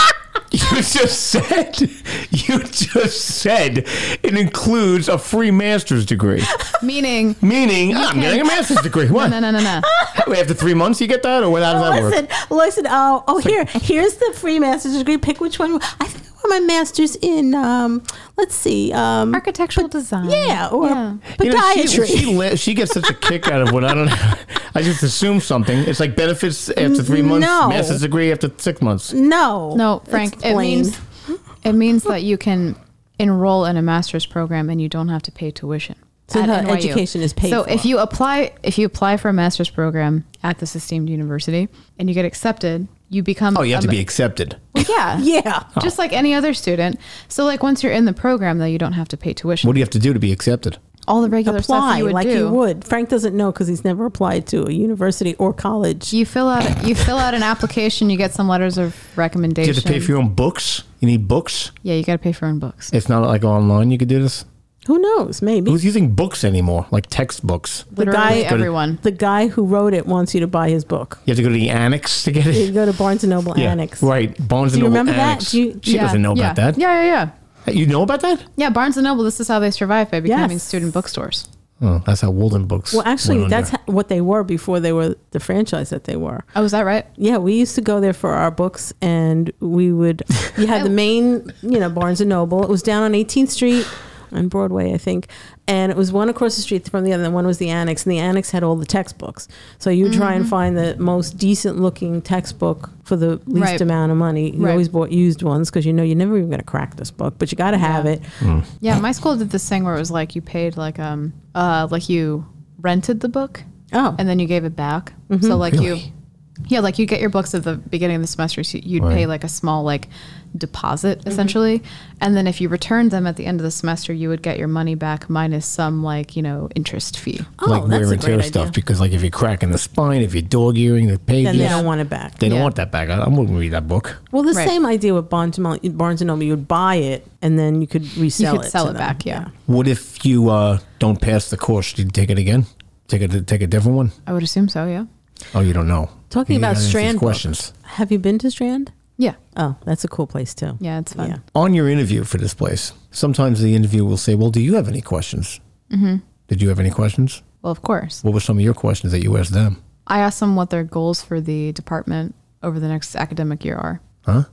You just said, you just said it includes a free master's degree. Meaning, Meaning, I'm can- getting a master's degree. What? no, no, no, no. Wait, after three months you get that? Or how does that work? Listen, listen. Oh, oh, here, here's the free master's degree. Pick which one. I think I want my master's in. Um, let's see. Um, Architectural design. yeah, or Yeah. You know, she, podiatry. she, li- she gets such a kick out of what I don't know. I just assume something. It's like benefits after three months, No. master's degree after six months. no, No, Frank, it's it plain. means it means that you can enroll in a master's program and you don't have to pay tuition. So at her N Y U. education is paid So for. if you apply if you apply for a master's program at this esteemed university and you get accepted, you become Oh, you have a to be ma- accepted. Well, yeah. yeah. Just like any other student. So like once you're in the program though, you don't have to pay tuition. What do you have to do to be accepted? All the regular stuff Apply you would like do. you would. Frank doesn't know because he's never applied to a university or college. You fill out you fill out an application, you get some letters of Do you recommendation. have to pay for your own books? You need books? Yeah, you got to pay for your own books. It's not like online you could do this? Who knows? Maybe Who's using books anymore? Like textbooks? the Literally guy, everyone. the guy who wrote it wants you to buy his book. You have to go to the annex to get You it? go to Barnes and Noble Annex. Right. Barnes Do you and Noble remember that? Annex. Do you- she Yeah, doesn't know yeah. about that. Yeah, yeah, yeah. You know about that? Yeah, Barnes and Noble, this is how they survive by becoming Yes. student bookstores. Oh, that's how Walden Books. Well, actually, went that's under. ho- what they were before they were the franchise that they were. Oh, is that right? Yeah, we used to go there for our books, and we would. You had the main, you know, Barnes and Noble. It was down on eighteenth Street on Broadway, I think, and it was one across the street from the other. And one was the Annex, and the Annex had all the textbooks. So you try Mm-hmm. and find the most decent looking textbook for the least Right. amount of money. You Right. always bought used ones because you know you're never even going to crack this book, but you got to have Yeah. it. Yeah, my school did this thing where it was like you paid like um uh like you rented the book Oh, and then you gave it back. So like you Really? yeah, like you get your books at the beginning of the semester, so you'd pay Right. like a small like deposit essentially, and then if you returned them at the end of the semester, you would get your money back minus some like you know interest fee. oh, like that's wear a and tear great stuff idea. because like if you're cracking the spine, if you're dog earing the pages, Then they don't want it back. they don't Yeah. want that back. I, I wouldn't read that book. Well, the Right. same idea with Barnes and Noble. Barnes and Noble, you would buy it and then you could resell you could it. sell to it them. back, yeah. What if you uh, don't pass the course? Do you take it again? Take a take a different one? I would assume so, yeah. Oh, you don't know. Talking You about gotta answer these Strand questions. Book. Have you been to Strand? Yeah. Oh, that's a cool place too. Yeah, it's fun. Yeah. On your interview for this place, sometimes the interview will say, "Well, do you have any questions?" Mm-hmm. Did you have any questions? Well, of course. What were some of your questions that you asked them? I asked them what their goals for the department over the next academic year are. Huh?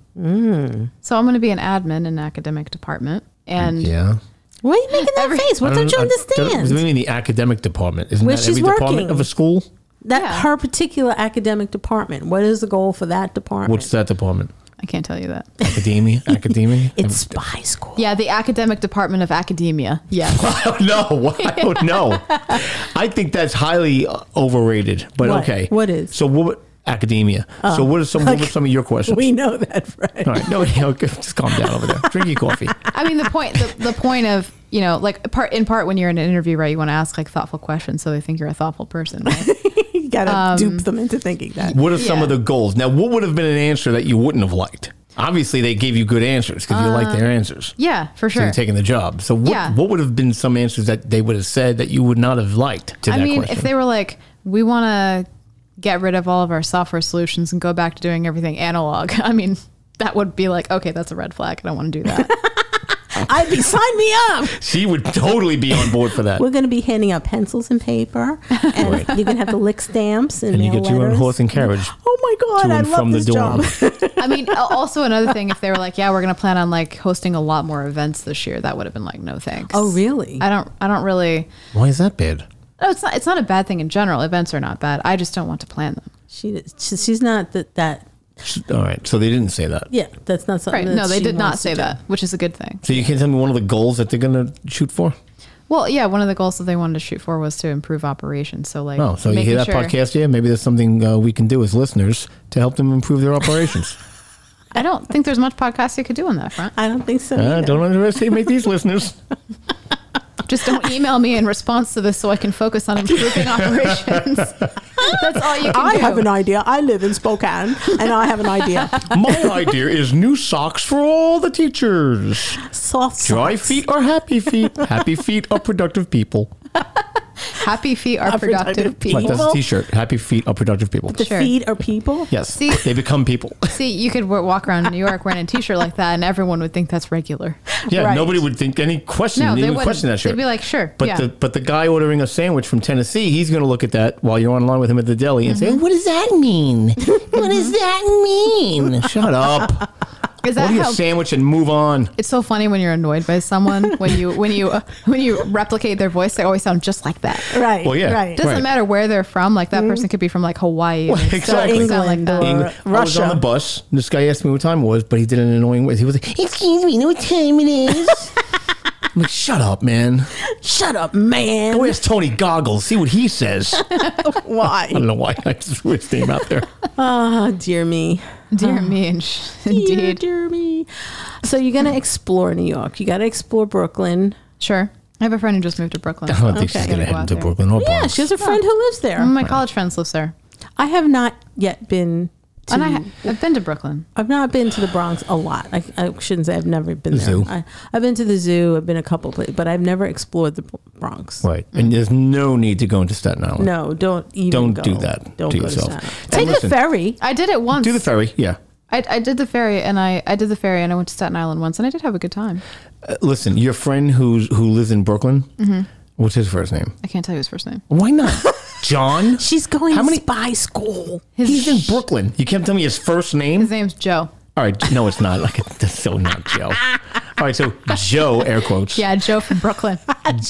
So I'm going to be an admin in an academic department. And Yeah. Why are you making that face? What I don't you I understand? What do you mean the academic department? Isn't Where that she's every department working. of a school? that Yeah. her particular academic department. What is the goal for that department? What's that department? I can't tell you that. Academia? Academia? It's spy school. Yeah, the academic department of academia. Yes. I don't know. I don't know. I think that's highly uh, overrated. But What? okay. What is? So what? Academia. so what are some? What were some of your questions? We know that, Fred. All right. No, no, just calm down over there. Drink your coffee. I mean, the point, the, the point of, you know, like part in part when you're in an interview, right, you want to ask like thoughtful questions so they think you're a thoughtful person. Right? You gotta dupe them into thinking that. What are some Yeah. of the goals? Now, what would have been an answer that you wouldn't have liked? Obviously, they gave you good answers because you like their answers. Yeah, for So sure. you're taking the job. So what, Yeah. what would have been some answers that they would have said that you would not have liked to I that mean, question? if they were like, we want to get rid of all of our software solutions and go back to doing everything analog, I mean, that would be like, okay, that's a red flag. I don't want to do that. I'd be, sign me up. She would totally be on board for that. We're going to be handing out pencils and paper, and Right. you're going to have to lick stamps and, And you mail get your own letters. horse and carriage Oh my God, to I and love from the this dorm. job. I mean, al- also another thing, if they were like, yeah, we're going to plan on like hosting a lot more events this year, that would have been like, no thanks. Oh, really? I don't, I don't really, Why is that bad? no, it's not, it's not a bad thing in general. Events are not bad. I just don't want to plan them. She, she she's not that that. All right. So they didn't say that. Yeah, that's not something. Right. That No, they she did not wants to say do. that, which is a good thing. So you can't tell me one of the goals that they're going to shoot for? Well, yeah, one of the goals that they wanted to shoot for was to improve operations. So like, Oh, so you making hear that sure- podcast here? Maybe there's something uh, we can do as listeners to help them improve their operations. I don't think there's much podcast you could do on that front. I don't think so. uh, either. don't underestimate these listeners. Just don't email me in response to this so I can focus on improving operations. That's all you can I do. have an idea. I live in Spokane, and I have an idea. My idea is new socks for all the teachers. Soft Dry socks. feet or happy feet? Happy feet are productive people. Happy feet are Are productive productive people. Like, that's a People? t-shirt. Happy feet are productive people. The Sure. feet are people. Yes. See- they become people. See, you could w- walk around New York wearing a t-shirt like that and everyone would think that's regular. Yeah, Right. nobody would think any question. No, they they would wouldn't. question that shirt. They'd be like, sure, But yeah. the but the guy ordering a sandwich from Tennessee, he's going to look at that while you're online with him at the deli and Mm-hmm. say, "What does that mean? What does that mean?" Shut up. Is that Order your how sandwich and move on. it's so funny when you're annoyed by someone when you when you uh, when you replicate their voice, they always sound just like that. Right. Well, yeah. Right. Doesn't Right. matter where they're from. Like that person could be from like Hawaii. Well, and they still exactly. sound like England that. or- England. I was Russia. on the bus. This guy asked me what time it was, but he did it in an annoying way. He was like, "Excuse me, know what time it is?" I'm like, "Shut up, man. Shut up, man. Go ask Tony Goggles. See what he says." I Why? don't know why I just threw his name out there. Oh, dear me. Dear me, and sh- Dear, indeed. dear me. So you're going to explore New York. You got to explore Brooklyn. Sure. I have a friend who just moved to Brooklyn. I don't think Okay. she's going to Go head out into there. Brooklyn or Yeah, Bronx. she has a friend who lives there. One of my college friends lives there. I have not yet been to, And I, I've been to Brooklyn. I've not been to the Bronx a lot. I, I shouldn't say I've never been there. Zoo. I, I've been to the zoo. I've been a couple places, but I've never explored the Bronx. Right. And there's no need to go into Staten Island. No, don't even Don't go. do that Don't to go yourself. To Staten Island. And Take listen, the ferry. I did it once. Do the ferry, yeah. I, I did the ferry, and I, I did the ferry, and I went to Staten Island once, and I did have a good time. Uh, listen, your friend who's who lives in Brooklyn, Mm-hmm. what's his first name? I can't tell you his first name. Why not? John? She's going How to many- spy school. He's in Brooklyn. You can't tell me his first name? His name's Joe. All right. No, it's not. Like, that's so not Joe. All right. So, Joe, air quotes. Yeah, Joe from Brooklyn.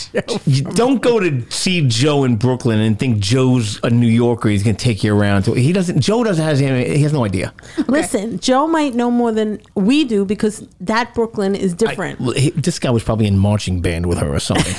You don't go to see Joe in Brooklyn and think Joe's a New Yorker. He's going to take you around. To, he doesn't. Joe doesn't has any. He has no idea. Listen, Joe might know more than we do because that Brooklyn is different. I- he- this guy was probably in marching band with her or something.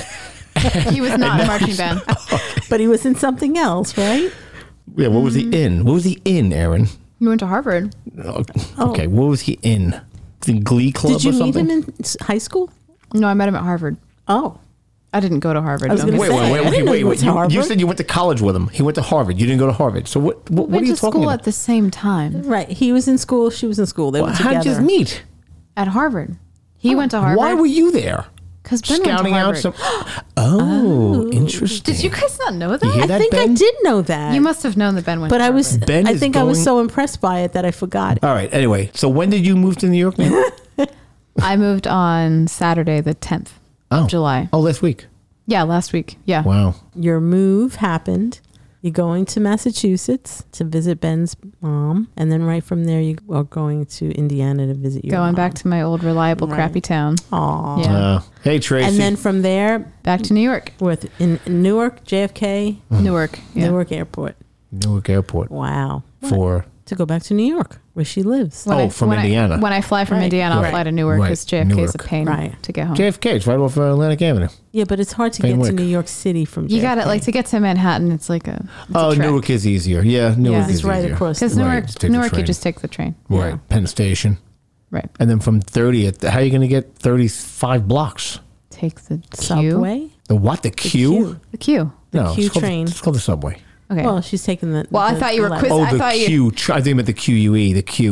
He was not in a marching band. But he was in something else, right? Yeah. What was he in? What was he in, Aaron? He went to Harvard. Oh, okay. What was he in? The Glee Club Did you or meet something? him in s- high school? No, I met him at Harvard. Oh, I didn't go to Harvard. I was Don't gonna get Wait, me say, wait, I wait, didn't wait, know wait, you wait. went to You, you Harvard. said you went to college with him. He went to Harvard. You didn't go to Harvard. So what? What, what went are you to talking school about? at the same time right. He was in school. She was in school. They Well, were how'd you together. just meet? at Harvard. He went to Harvard. Why were you there? Because Ben Scouting went out to some. Harvard. Oh, interesting. Did you guys not know that? You hear I that, think I Ben? did know that. You must have known that Ben went. but to I was. Harvard. Ben I is think I was going- so impressed by it that I forgot it. All right. Anyway, so when did you move to New York, man? I moved on Saturday, the tenth Oh, of July. Oh, last week. Yeah, last week. Yeah. Wow. Your move happened. You're going to Massachusetts to visit Ben's mom, and then right from there you are going to Indiana to visit your Going mom. back to my old reliable Right. crappy town. Aw. Yeah. Uh, hey, Tracy. And then from there, Back to New York. with in Newark, J F K, Newark. Yeah. Newark Airport. Newark Airport Wow. for. To go back to New York, where she lives. When Oh, I- from when I- Indiana. when I fly from Right. Indiana, I'll Right. fly to Newark Right. because J F K is a Newark. pain Right. to get home. J F K. It's right off uh, Atlantic Avenue. Yeah, but it's hard to Fenwick. get to New York City from J F K. You got it. Like to get to Manhattan, it's like a. It's Oh, a trek. Newark is easier. Yeah, Newark Yeah. is It's right easier. across Because the Right, Newark, just take the Newark, you train. just take the train. Right. Penn Station. Right. And then from thirtieth, how are you going to get thirty-five blocks? Take the Q. subway. The what? The Q? Q. The Q. no, Q it's called, train. It's called the subway. Okay. Well, she's taking the. Well, I the thought you were letter. quiz- Oh, I the thought you- Q. Tr- I think about the Q U E, the Q.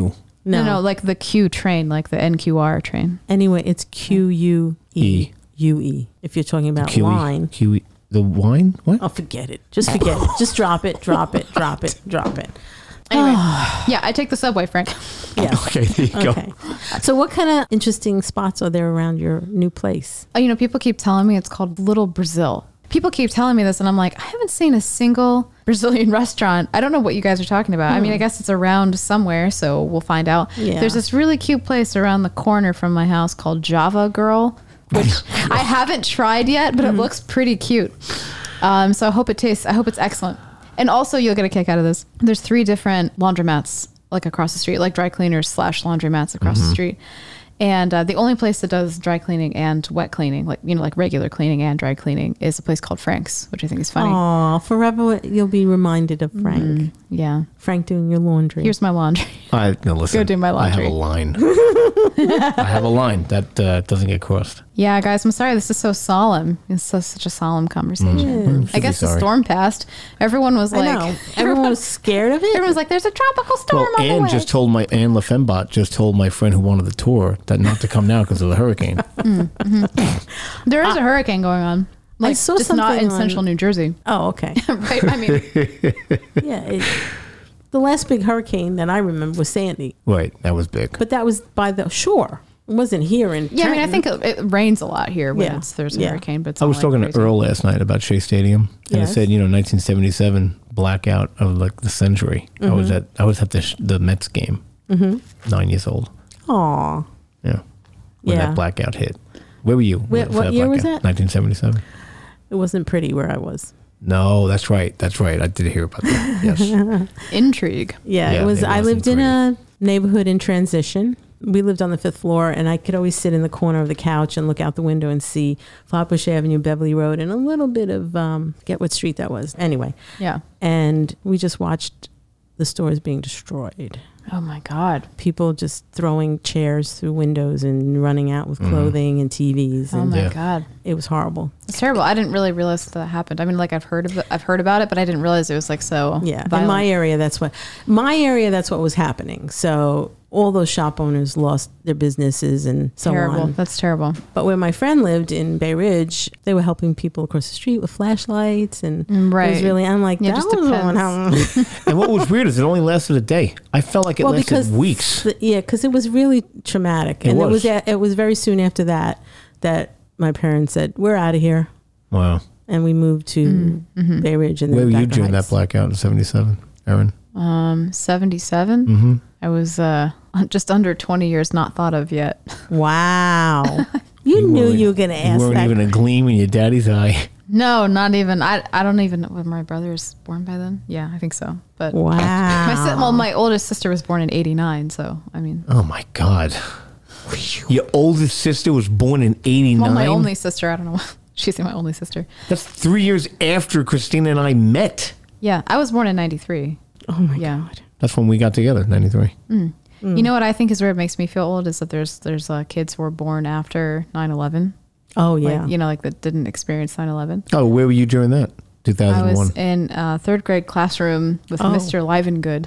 No, No. no, like the Q train, like the N Q R train. Anyway, it's Q U E E. U E. If you're talking about Q E. wine. Q E. The wine? What? Oh, forget it. Just forget it. Just drop it, drop it, drop it, drop it. Anyway, yeah, I take the subway, Frank. Yeah. Okay, there you go. Okay. So what kind of interesting spots are there around your new place? Uh, You know, people keep telling me it's called Little Brazil. People keep telling me this, and I'm like, I haven't seen a single Brazilian restaurant. I don't know what you guys are talking about. I mean, I guess it's around somewhere, so we'll find out. Yeah. There's this really cute place around the corner from my house called Java Girl, which I haven't tried yet, but it looks pretty cute. Um, so I hope it tastes, I hope it's excellent. And also, you'll get a kick out of this. There's three different laundromats, like across the street, like dry cleaners slash laundromats across Mm-hmm. the street. And uh, the only place that does dry cleaning and wet cleaning, like, you know, like regular cleaning and dry cleaning, is a place called Frank's, which I think is funny. Oh, forever you'll be reminded of Frank. Yeah. Frank doing your laundry. Here's my laundry. I no, listen. Go do my I have laundry. a line. I have a line that uh, doesn't get crossed. Yeah, guys, I'm sorry. This is so solemn. It's so, such a solemn conversation. Should I be guess the sorry. storm passed. Everyone was I like, know. Everyone was scared of it. everyone was like, there's a tropical storm Well, on the Anne way. just told my Anne Lefembot just told my friend who wanted the tour that not to come now because of the hurricane. There is a hurricane going on. Like, saw just not something in on- central New Jersey. Oh, okay. Right? I mean, Yeah. It, the last big hurricane that I remember was Sandy, Right, that was big. but that was by the shore. It wasn't here in yeah, I mean, I Trenton. think it, it rains a lot here when Yeah. it's, there's a Yeah. hurricane, but it's I not was like talking crazy. to Earl last night about Shea Stadium, and Yes. it said, you know, nineteen seventy-seven blackout of like the century. I was at I was at the sh- the Mets game, nine years old. Aw. Yeah, when Yeah. that blackout hit. Where were you? Where- for what year was that? nineteen seventy-seven. It wasn't pretty where I was. No, that's right. That's right. I did hear about that. Yes. Intrigue. Yeah, Yeah, it was. it I wasn't lived in a neighborhood in transition. We lived on the fifth floor, and I could always sit in the corner of the couch and look out the window and see Flatbush Avenue, Beverly Road, and a little bit of um, get what street that was. Anyway, Yeah. and we just watched the stores being destroyed. Oh my God. People just throwing chairs through windows and running out with clothing and T Vs. Oh And my Yeah. God. it was horrible. It's terrible. I didn't really realize that, that happened. I mean, like I've heard of it, I've heard about it, but I didn't realize it was like so. Yeah, violent. in my area, that's what my area. That's what was happening. So all those shop owners lost their businesses and so terrible. on. That's terrible. But where my friend lived in Bay Ridge, they were helping people across the street with flashlights, and it was Right. really. I'm like, Yeah, that just was depends. how. And what was weird is it only lasted a day. I felt like it well, lasted because weeks. the- yeah, because it was really traumatic, It and was. it was a- it was very soon after that that my parents said, "We're out of here," Wow. and we moved to Mm-hmm. Bay Ridge. And then Where were you Thacker during that Heights. blackout in seventy-seven, Erin? Um, seventy-seven. Mm-hmm. I was uh just under twenty years not thought of yet. Wow, you, knew weren't- you were going to You ask weren't that. even a gleam in your daddy's eye. No, not even. I I don't even know. Was my brother was born by then? Yeah, I think so. But Wow. my si- well, my oldest sister was born in eighty-nine. So I mean, Oh my God. Your oldest sister was born in eighty-nine. well, my only sister. I don't know. She's my only sister. That's three years after Christina and I met. Yeah, I was born in ninety-three. Oh my Yeah. god. That's when we got together, ninety-three. You know what I think is where it makes me feel old is that there's there's uh, kids who were born after nine eleven. Oh yeah. Like, you know, like that didn't experience nine eleven. Oh, where were you during that? two I thousand one. was in uh, third grade classroom with Oh. Mister Livengood.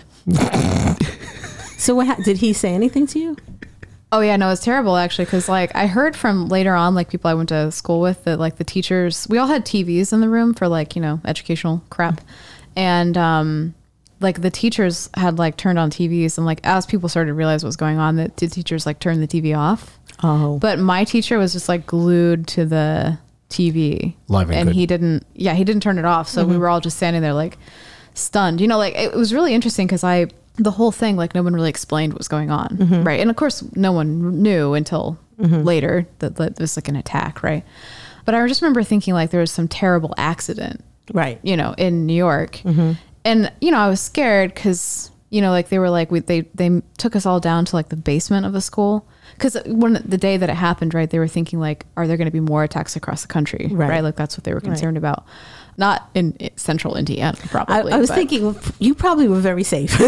So what ha- did he say anything to you? Oh yeah, no, it's terrible actually because like I heard from later on like people I went to school with that like the teachers we all had T Vs in the room for like you know educational crap, and um like the teachers had like turned on T Vs and like as people started to realize what was going on, that the teachers like turned the T V off. Oh. But my teacher was just like glued to the T V, Live and and good. he didn't. Yeah, he didn't turn it off. So we were all just standing there like stunned. You know, like it was really interesting because I the whole thing like no one really explained what was going on, right? And of course, no one knew until later that, that this was like an attack, right? But I just remember thinking like there was some terrible accident, Right. you know, in New York, and you know I was scared because you know like they were like we, they they took us all down to like the basement of the school. Because when the day that it happened, right, they were thinking like, are there going to be more attacks across the country, Right. right? Like that's what they were concerned about, not in, in central Indiana, I, probably. I was but- thinking well, you probably were very safe.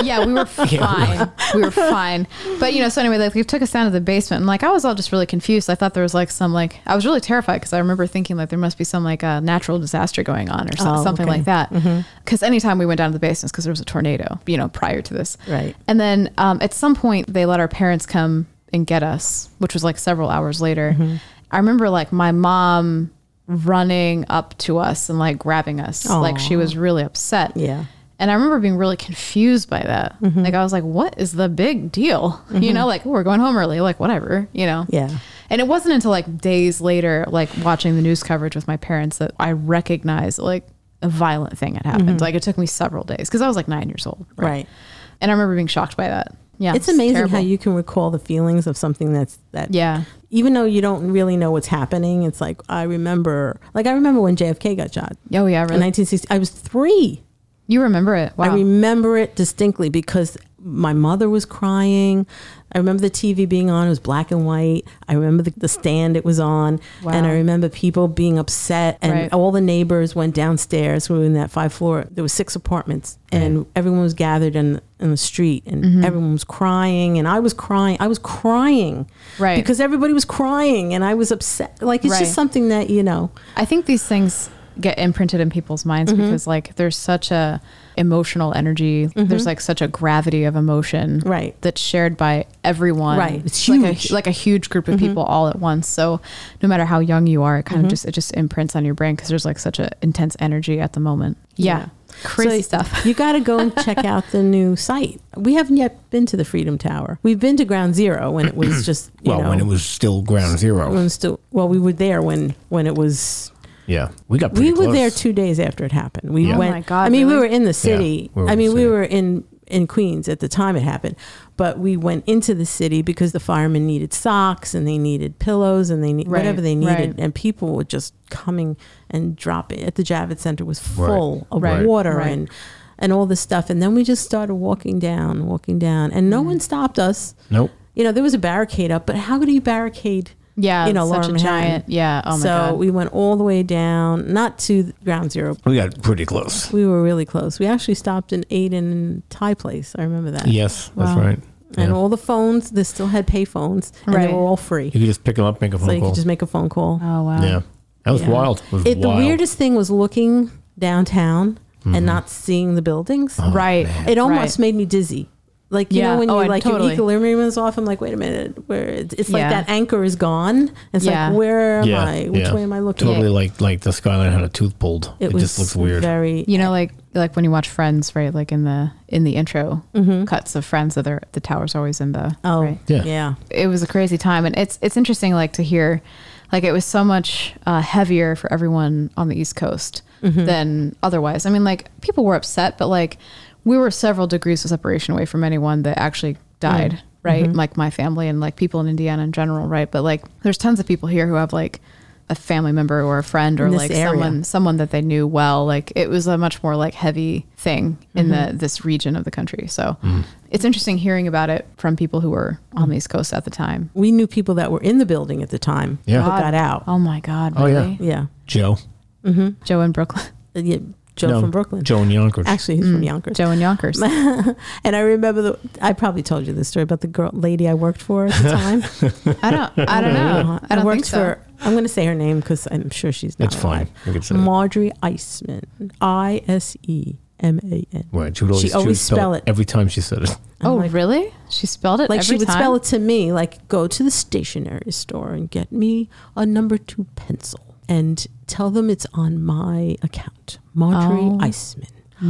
Yeah, we were fine. We were fine. But, you know, so anyway, like, they took us down to the basement, and, like, I was all just really confused. I thought there was, like, some, like, I was really terrified because I remember thinking, like, there must be some, like, a natural disaster going on or so, Oh, something okay. like that. Because anytime we went down to the basements, because there was a tornado, you know, prior to this. Right. And then um, at some point, they let our parents come and get us, which was, like, several hours later. Mm-hmm. I remember, like, my mom running up to us and, like, grabbing us. Aw. Like, she was really upset. Yeah. And I remember being really confused by that. Mm-hmm. Like, I was like, what is the big deal? You know, like, oh, we're going home early, like, whatever, you know? Yeah. And it wasn't until, like, days later, like, watching the news coverage with my parents that I recognized, like, a violent thing had happened. Like, it took me several days because I was, like, nine years old. Mm-hmm. Right. And I remember being shocked by that. Yeah. It's amazing terrible. how you can recall the feelings of something that's that. Yeah. Even though you don't really know what's happening, it's like, I remember, like, I remember when J F K got shot Oh, yeah, in really? nineteen sixty. I was three. You remember it? Wow. I remember it distinctly because my mother was crying. I remember the T V being on. It was black and white. I remember the, the stand it was on. Wow. And I remember people being upset. And Right. all the neighbors went downstairs. We were in that five floor. There was six apartments. And everyone was gathered in, in the street. And Mm-hmm. everyone was crying. And I was crying. I was crying. Right. Because everybody was crying. And I was upset. Like, it's Right. just something that, you know. I think these things get imprinted in people's minds Mm-hmm. because, like, there's such a emotional energy. There's, like, such a gravity of emotion, Right. that's shared by everyone. Right. It's like huge. a, like a huge group of people all at once. So no matter how young you are, it kind Mm-hmm. of just it just imprints on your brain because there's, like, such a intense energy at the moment. Yeah, crazy So stuff. You got to go and check out the new site. We haven't yet been to the Freedom Tower. We've been to Ground Zero when it was just, you Well, know, when it was still ground when zero. it was still, well, we were there when, when it was, Yeah. We got pretty we were close. there two days after it happened. We Yeah. went, Oh my God, I mean, we really? were in the city. we were I in mean, the we city. were in, in Queens at the time it happened, but we went into the city because the firemen needed socks and they needed pillows and they need Right, whatever they needed. right. And people were just coming and dropping at the Javits Center was full of Right, water right. and, and all this stuff. And then we just started walking down, walking down and no one stopped us. Nope. You know, there was a barricade up, but how could you barricade? Yeah, you know, such Lower a Manhattan? giant. Yeah. Oh my so God. we went all the way down, not to Ground Zero. We got pretty close. We were really close. We actually stopped in Aiden Thai place. I remember that. Yes, that's Wow. right. And Yeah. all the phones, they still had pay phones, and Right. they were all free. You could just pick them up, make a phone So you call. could just make a phone call. oh wow. yeah. That was Yeah. wild. It was It, the wild. weirdest thing was looking downtown and not seeing the buildings. Oh, Right. It almost Right. made me dizzy. Like, you Yeah. know, when Oh, you I- like totally. your equilibrium is off, I'm like, wait a minute, where it's, it's like Yeah. that anchor is gone. It's Yeah. like, where am Yeah, I? Which yeah. way am I looking? Totally like like the skyline had a tooth pulled. It, It, was just looks weird. Very, You know, like like when you watch Friends, right? Like in the in the intro cuts of Friends, that they're the tower's always in the oh, right? Yeah. yeah. It was a crazy time, and it's it's interesting, like to hear, like it was so much uh, heavier for everyone on the East Coast than otherwise. I mean, like people were upset, but like we were several degrees of separation away from anyone that actually died, right? Like my family and like people in Indiana in general, right? But like there's tons of people here who have like a family member or a friend or In this like area. someone someone that they knew well. Like it was a much more like heavy thing in the this region of the country. So it's interesting hearing about it from people who were on the East Coast at the time. We knew people that were in the building at the time Yeah. that got out. Oh my God! Oh, yeah. Really? Yeah. Joe. Joe in Brooklyn. Uh, yeah. Joe No, from Brooklyn. Joe in Yonkers. Actually, he's from Yonkers. Joe in Yonkers. And I remember the. I probably told you this story about the girl lady I worked for at the time. I don't. I don't know. I don't worked think so. for. I'm going to say her name because I'm sure she's not It's fine. alive. You can say it. Marjorie Iseman. I S E M A N. Right. She would always, She would always spell, spell it. every time she said it. Oh, like- really? She spelled it Like every she would time? spell it to me, like go to the stationery store and get me a number two pencil and tell them it's on my account. Marjorie Oh, Iseman.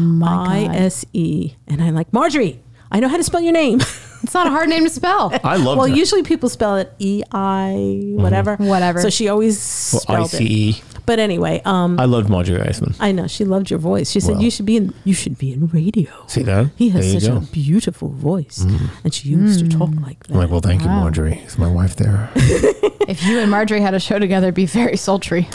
my I God. S E. And I'm like, Marjorie, I know how to spell your name. It's not a hard name to spell. I love well, that. usually people spell it E I whatever. Whatever. So she always Well, spelled I C E. it. But anyway, um, I loved Marjorie Iseman. I know she loved your voice. She said Well. you should be in you should be in radio. See that? He has There you such a go. Mm. beautiful voice, and she used to talk like that. I'm like, well, thank you, Wow. Marjorie. Is my wife there? If you and Marjorie had a show together, it'd be very sultry.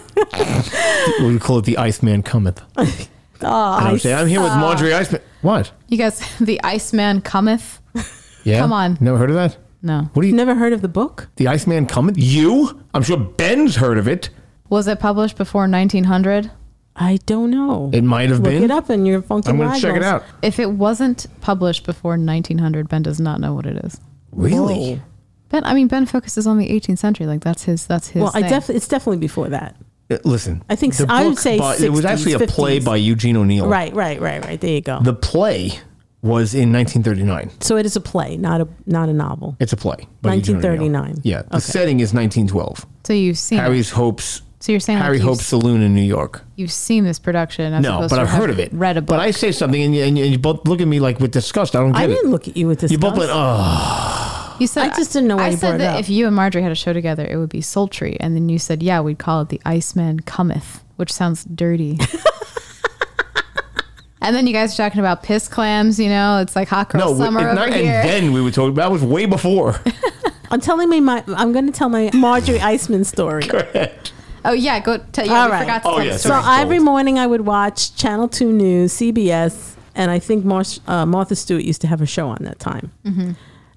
we would call it the Iceman Cometh. oh, And I would say, I'm here with Marjorie Iceman. What? You guys, the Iceman cometh. Yeah. Come on. Never heard of that? No. What do you? never heard of the book? The Iceman Cometh? You? I'm sure Ben's heard of it. Was it published before nineteen hundred? I don't know. It might have Look been. it up in your funky I'm going to check it Waggles. out. If it wasn't published before nineteen hundred, Ben does not know what it is. Really? Whoa. Ben, I mean, Ben focuses on the eighteenth century. Like that's his. That's his. Well, I thing. definitely it's definitely before that. Uh, Listen. I think the I would book say by- it was actually a sixties, play fifties. by Eugene O'Neill. Right, right, right, right. There you go. The play was in nineteen thirty-nine. So it is a play, not a not a novel. It's a play. by Eugene O'Neill. nineteen thirty-nine. Yeah. The Okay. setting is nineteen twelve. So you've seen Harry's it. Hopes. So you're saying Harry like you've, Hope's Saloon in New York. you've seen this production? As No, opposed but to I've heard have of it. Read a book. But I say something and you, and you both look at me like with disgust. I don't get I it. didn't look at you with this. You both went, oh. You said I just didn't know why I you said brought it that up. if you and Marjorie had a show together, it would be sultry, and then you said, "Yeah, we'd call it the Iceman Cometh," which sounds dirty. And then you guys are talking about piss clams. You know, it's like hot girl No, summer it- over not, and here. then we were talking. That was way before. I'm telling me my. I'm going to tell my Marjorie Iceman story. oh yeah, go tell. Yeah, All we right. forgot to Oh, tell yeah, the So story. sorry. every morning I would watch Channel Two News, C B S, and I think Mar- uh, Martha Stewart used to have a show on that time. Mm-hmm.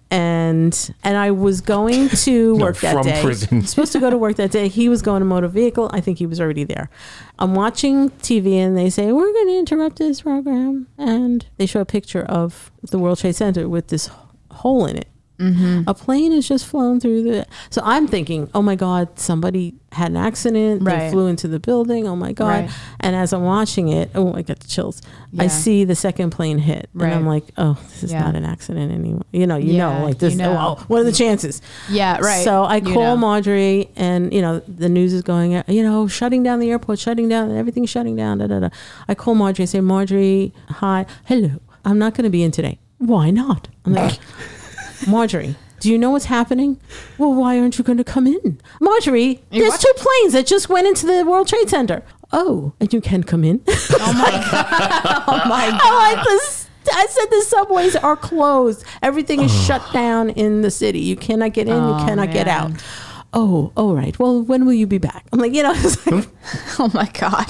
And and I was going to No, work that from day. prison. Supposed to go to work that day. He was going to motor vehicle. I think he was already there. I'm watching T V and they say we're going to interrupt this program, and they show a picture of the World Trade Center with this hole in it. Mm-hmm. A plane has just flown through the. So I'm thinking, oh my God, somebody had an accident. They Right. flew into the building. Oh my God. Right. And as I'm watching it, oh, I got the chills. I Yeah. see the second plane hit. Right. And I'm like, oh, this is Yeah. not an accident anymore. You know, you Yeah, know, like this. you know. Oh, what are the chances? Yeah, right. So I You call know. Marjorie, and you know the news is going, you know, shutting down the airport, shutting down, everything's shutting down. Da, da, da. I call Marjorie, I say, Marjorie, hi, hello. I'm not going to be in today. Why not? I'm like, Marjorie, do you know what's happening? Well, why aren't you going to come in? Marjorie, You there's what? two planes that just went into the World Trade Center. Oh, and you can come in. Oh my god! Oh my god! I like this. I said the subways are closed. Everything is shut down in the city. You cannot get in. Oh, you cannot get man. out. Oh, all right. Well, when will you be back? I'm like, you know, it's like, Oh my god!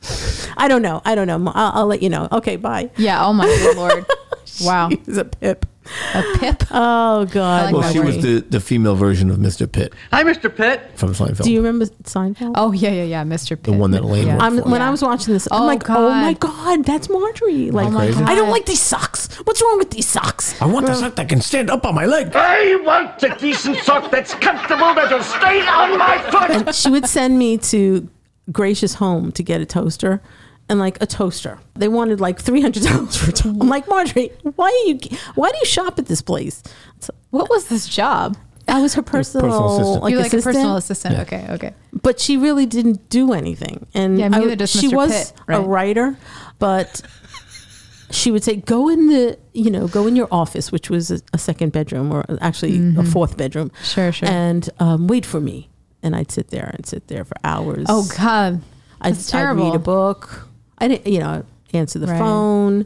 I don't know. I don't know. I'll, I'll let you know. Okay, bye. Yeah. Oh my good lord! Wow. He's a pip. A pip. Oh God. I like Well, that she was word. the, the female version of Mister Pitt Hi, Mister Pitt. from Seinfeld. Do you remember Seinfeld? Oh yeah, yeah, yeah, Mister Pitt. The one that Elaine Yeah. worked I'm, for. when Yeah. I was watching this, I'm Oh, like, oh my God. God, that's Marjorie. Like, my crazy? I don't God. like these socks. What's wrong with these socks? I want the sock that can stand up on my leg. I want a decent sock that's comfortable, that'll stay on my foot. And she would send me to Gracious Home to get a toaster and like a toaster. They wanted like three hundred dollars for a toaster. I'm like, Marjorie, why are you, why do you shop at this place? So What was this job? I was her personal, personal assistant. like, You're like assistant, a personal assistant. Okay, okay. but she really didn't do anything. And Yeah, I- neither does she Mister was Pitt, a right? writer, but she would say, go in the, you know, go in your office, which was a, a second bedroom or actually a fourth bedroom. Sure, sure. And um, wait for me. And I'd sit there and sit there for hours. Oh god. I'd, That's I'd terrible. read a book. I didn't, you know, answer the Right. phone.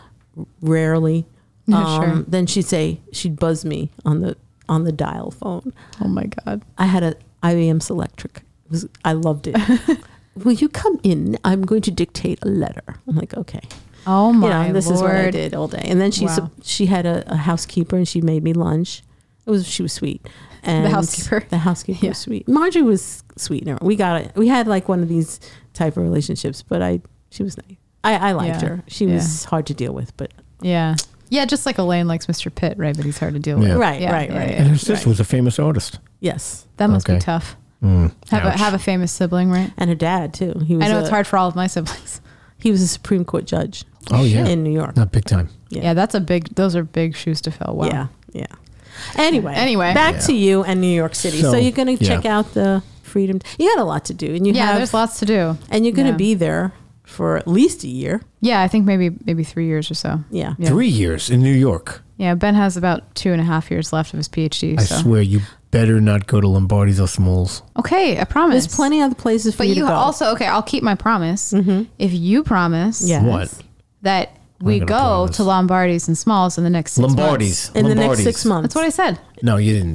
Rarely. Yeah, Um, sure. Then she'd say she'd buzz me on the on the dial phone. Oh my god. I had a I B M Selectric. It was, I loved it. Will you come in? I'm going to dictate a letter. I'm like, okay. Oh my you know, this lord. is what I did all day. And then she Wow. she had a, a housekeeper and she made me lunch. It was she was sweet. And housekeeper? The housekeeper Yeah. was sweet. Marjorie was sweet. We got it. We had like one of these type of relationships, but I she was nice. I, I liked Yeah. her. She was hard to deal with, but Yeah. Yeah, just like Elaine likes Mister Pitt, right? But he's hard to deal with. Yeah. right, Yeah, right, yeah, right. yeah. And her sister was a famous artist. Yes. That must Okay. be tough. Mm, Have a ouch. have a famous sibling, right? And her dad too. He was I know a, it's hard for all of my siblings. He was a Supreme Court judge Oh, yeah. in New York. Not big time. Yeah. Yeah. that's a big. Those are big shoes to fill. Wow. Yeah, yeah. Anyway, Anyway. back Yeah. to you and New York City. So, So, you're going to yeah. check out the Freedom. You got a lot to do, and you Yeah, have, there's lots to do. and you're going to Yeah. be there for at least a year. Yeah, I think maybe maybe three years or so. Yeah. Yeah. Three years in New York. Yeah, Ben has about two and a half years left of his PhD. I So. swear you better not go to Lombardi's or Smalls. Okay, I promise. There's plenty other places for But you, you to go. also okay. I'll keep my promise. If you promise Yes. What? that we gonna go promise. to Lombardi's and Smalls in the next six Lombardi's. months. in the next Lombardi's. six months. That's what I said. No, you didn't.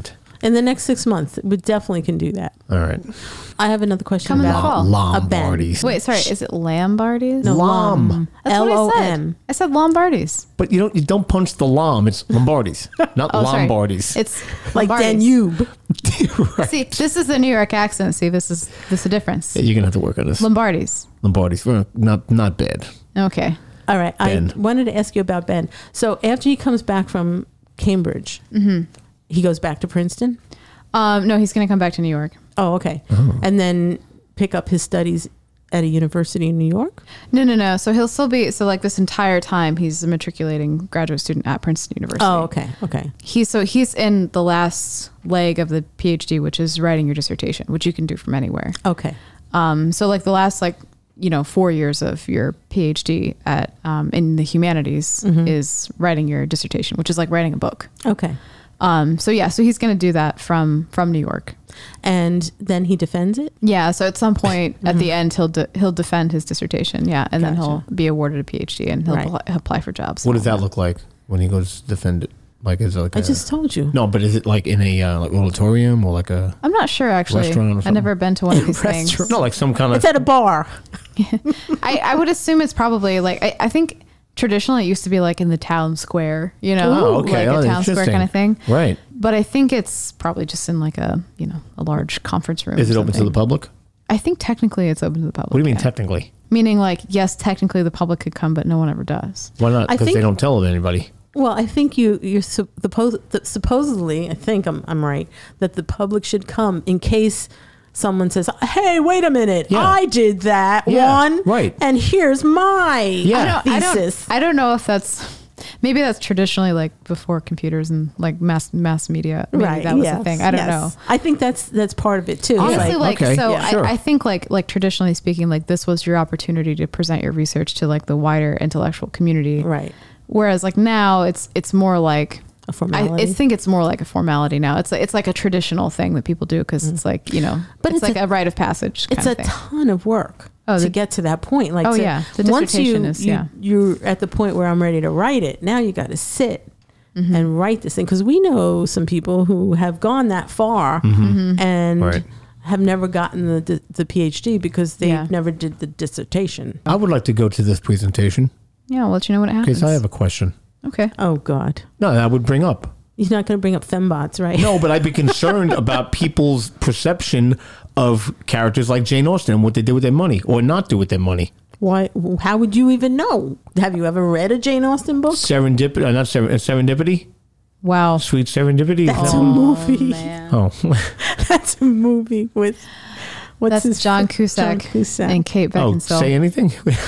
In the next six months, we definitely can do that. All right. I have another question Come in the about fall. a Ben. Lombardis. Wait, sorry. Is it Lombardies? No, Lom. Lom. That's L what O I said. M. I said Lombardis. But you don't you don't punch the Lom. It's Lombardis, not Oh, sorry. Lombardis. It's Like Lombardis. Danube. Right. See, this is the New York accent. See, this is this is a difference. Yeah, you're gonna have to work on this. Lombardis. Lombardis, well, not not bad. Okay. All right. Ben. I wanted to ask you about Ben. So after he comes back from Cambridge, he goes back to Princeton? Um, no, he's going to come back to New York. Oh, okay. And then pick up his studies at a university in New York? No, no, no. So he'll still be, so like this entire time, he's a matriculating graduate student at Princeton University. Oh, okay. Okay. He's, so he's in the last leg of the PhD, which is writing your dissertation, which you can do from anywhere. Okay. Um, so like the last, like, you know, four years of your PhD at, um, in the humanities is writing your dissertation, which is like writing a book. Okay. Um, so yeah, so he's going to do that from, from New York. And then he defends it? Yeah. So at some point at the end, he'll, de- he'll defend his dissertation. Yeah. And then he'll be awarded a PhD and he'll Right. apply, he'll apply for jobs. What does that look like when he goes to defend it? Like is it like I a- just told you. no, but is it like in a uh, like auditorium or like a I'm not sure actually. restaurant or I've something? never been to one of these things. no like some kind of It's at a bar. I, I would assume it's probably like, I, I think traditionally it used to be like in the town square, you know, Oh, okay. like Oh, a town square interesting. kind of thing. right? But I think it's probably just in like a, you know, a large conference room. Is or it open to something. the public? I think technically it's open to the public. What do you mean yeah. technically? Meaning like, yes, technically the public could come, but no one ever does. Why not? I Because they think- don't tell anybody. Well, I think you you're sup- the pos- the, supposedly I think I'm I'm right that the public should come in case someone says, "Hey, wait a minute, Yeah. I did that Yeah, one, right. And here's my Yeah. I don't, I thesis." don't, I don't know if that's, maybe that's traditionally like before computers and like mass mass media. Maybe right, that was yes, a thing. I don't yes. know. I think that's that's part of it too. Honestly, like, okay, so yeah, sure. I, I think like like traditionally speaking, like this was your opportunity to present your research to like the wider intellectual community. right, Whereas like now it's it's more like a I, formality. I think it's more like a formality now. It's like it's like a traditional thing that people do because it's like, you know, But it's, it's like a- a, rite of passage. it's kind a of thing. ton of work Oh, to the- get to that point. Like, Oh, to- yeah. The once you, dissertation is- you yeah. you're at the point where I'm ready to write it. Now you got to sit Mm-hmm. and write this thing because we know some people who have gone that far Mm-hmm. and Right. have never gotten the the PhD because they Yeah. never did the dissertation. I would like to go to this presentation Yeah, I'll let you know when it happens. because I have a question. Okay. Oh God, No, I would bring up. you're not going to bring up fembots, right? No, but I'd be concerned about people's perception of characters like Jane Austen and what they did with their money or not do with their money. Why? How would you even know? Have you ever read a Jane Austen book? Serendipity, uh, not ser- uh, serendipity, Wow. sweet serendipity. Is That's that a one? movie. Man. Oh, That's a movie with what's That's his John John Cusack, Cusack. and Kate oh, Beckinsale. say anything.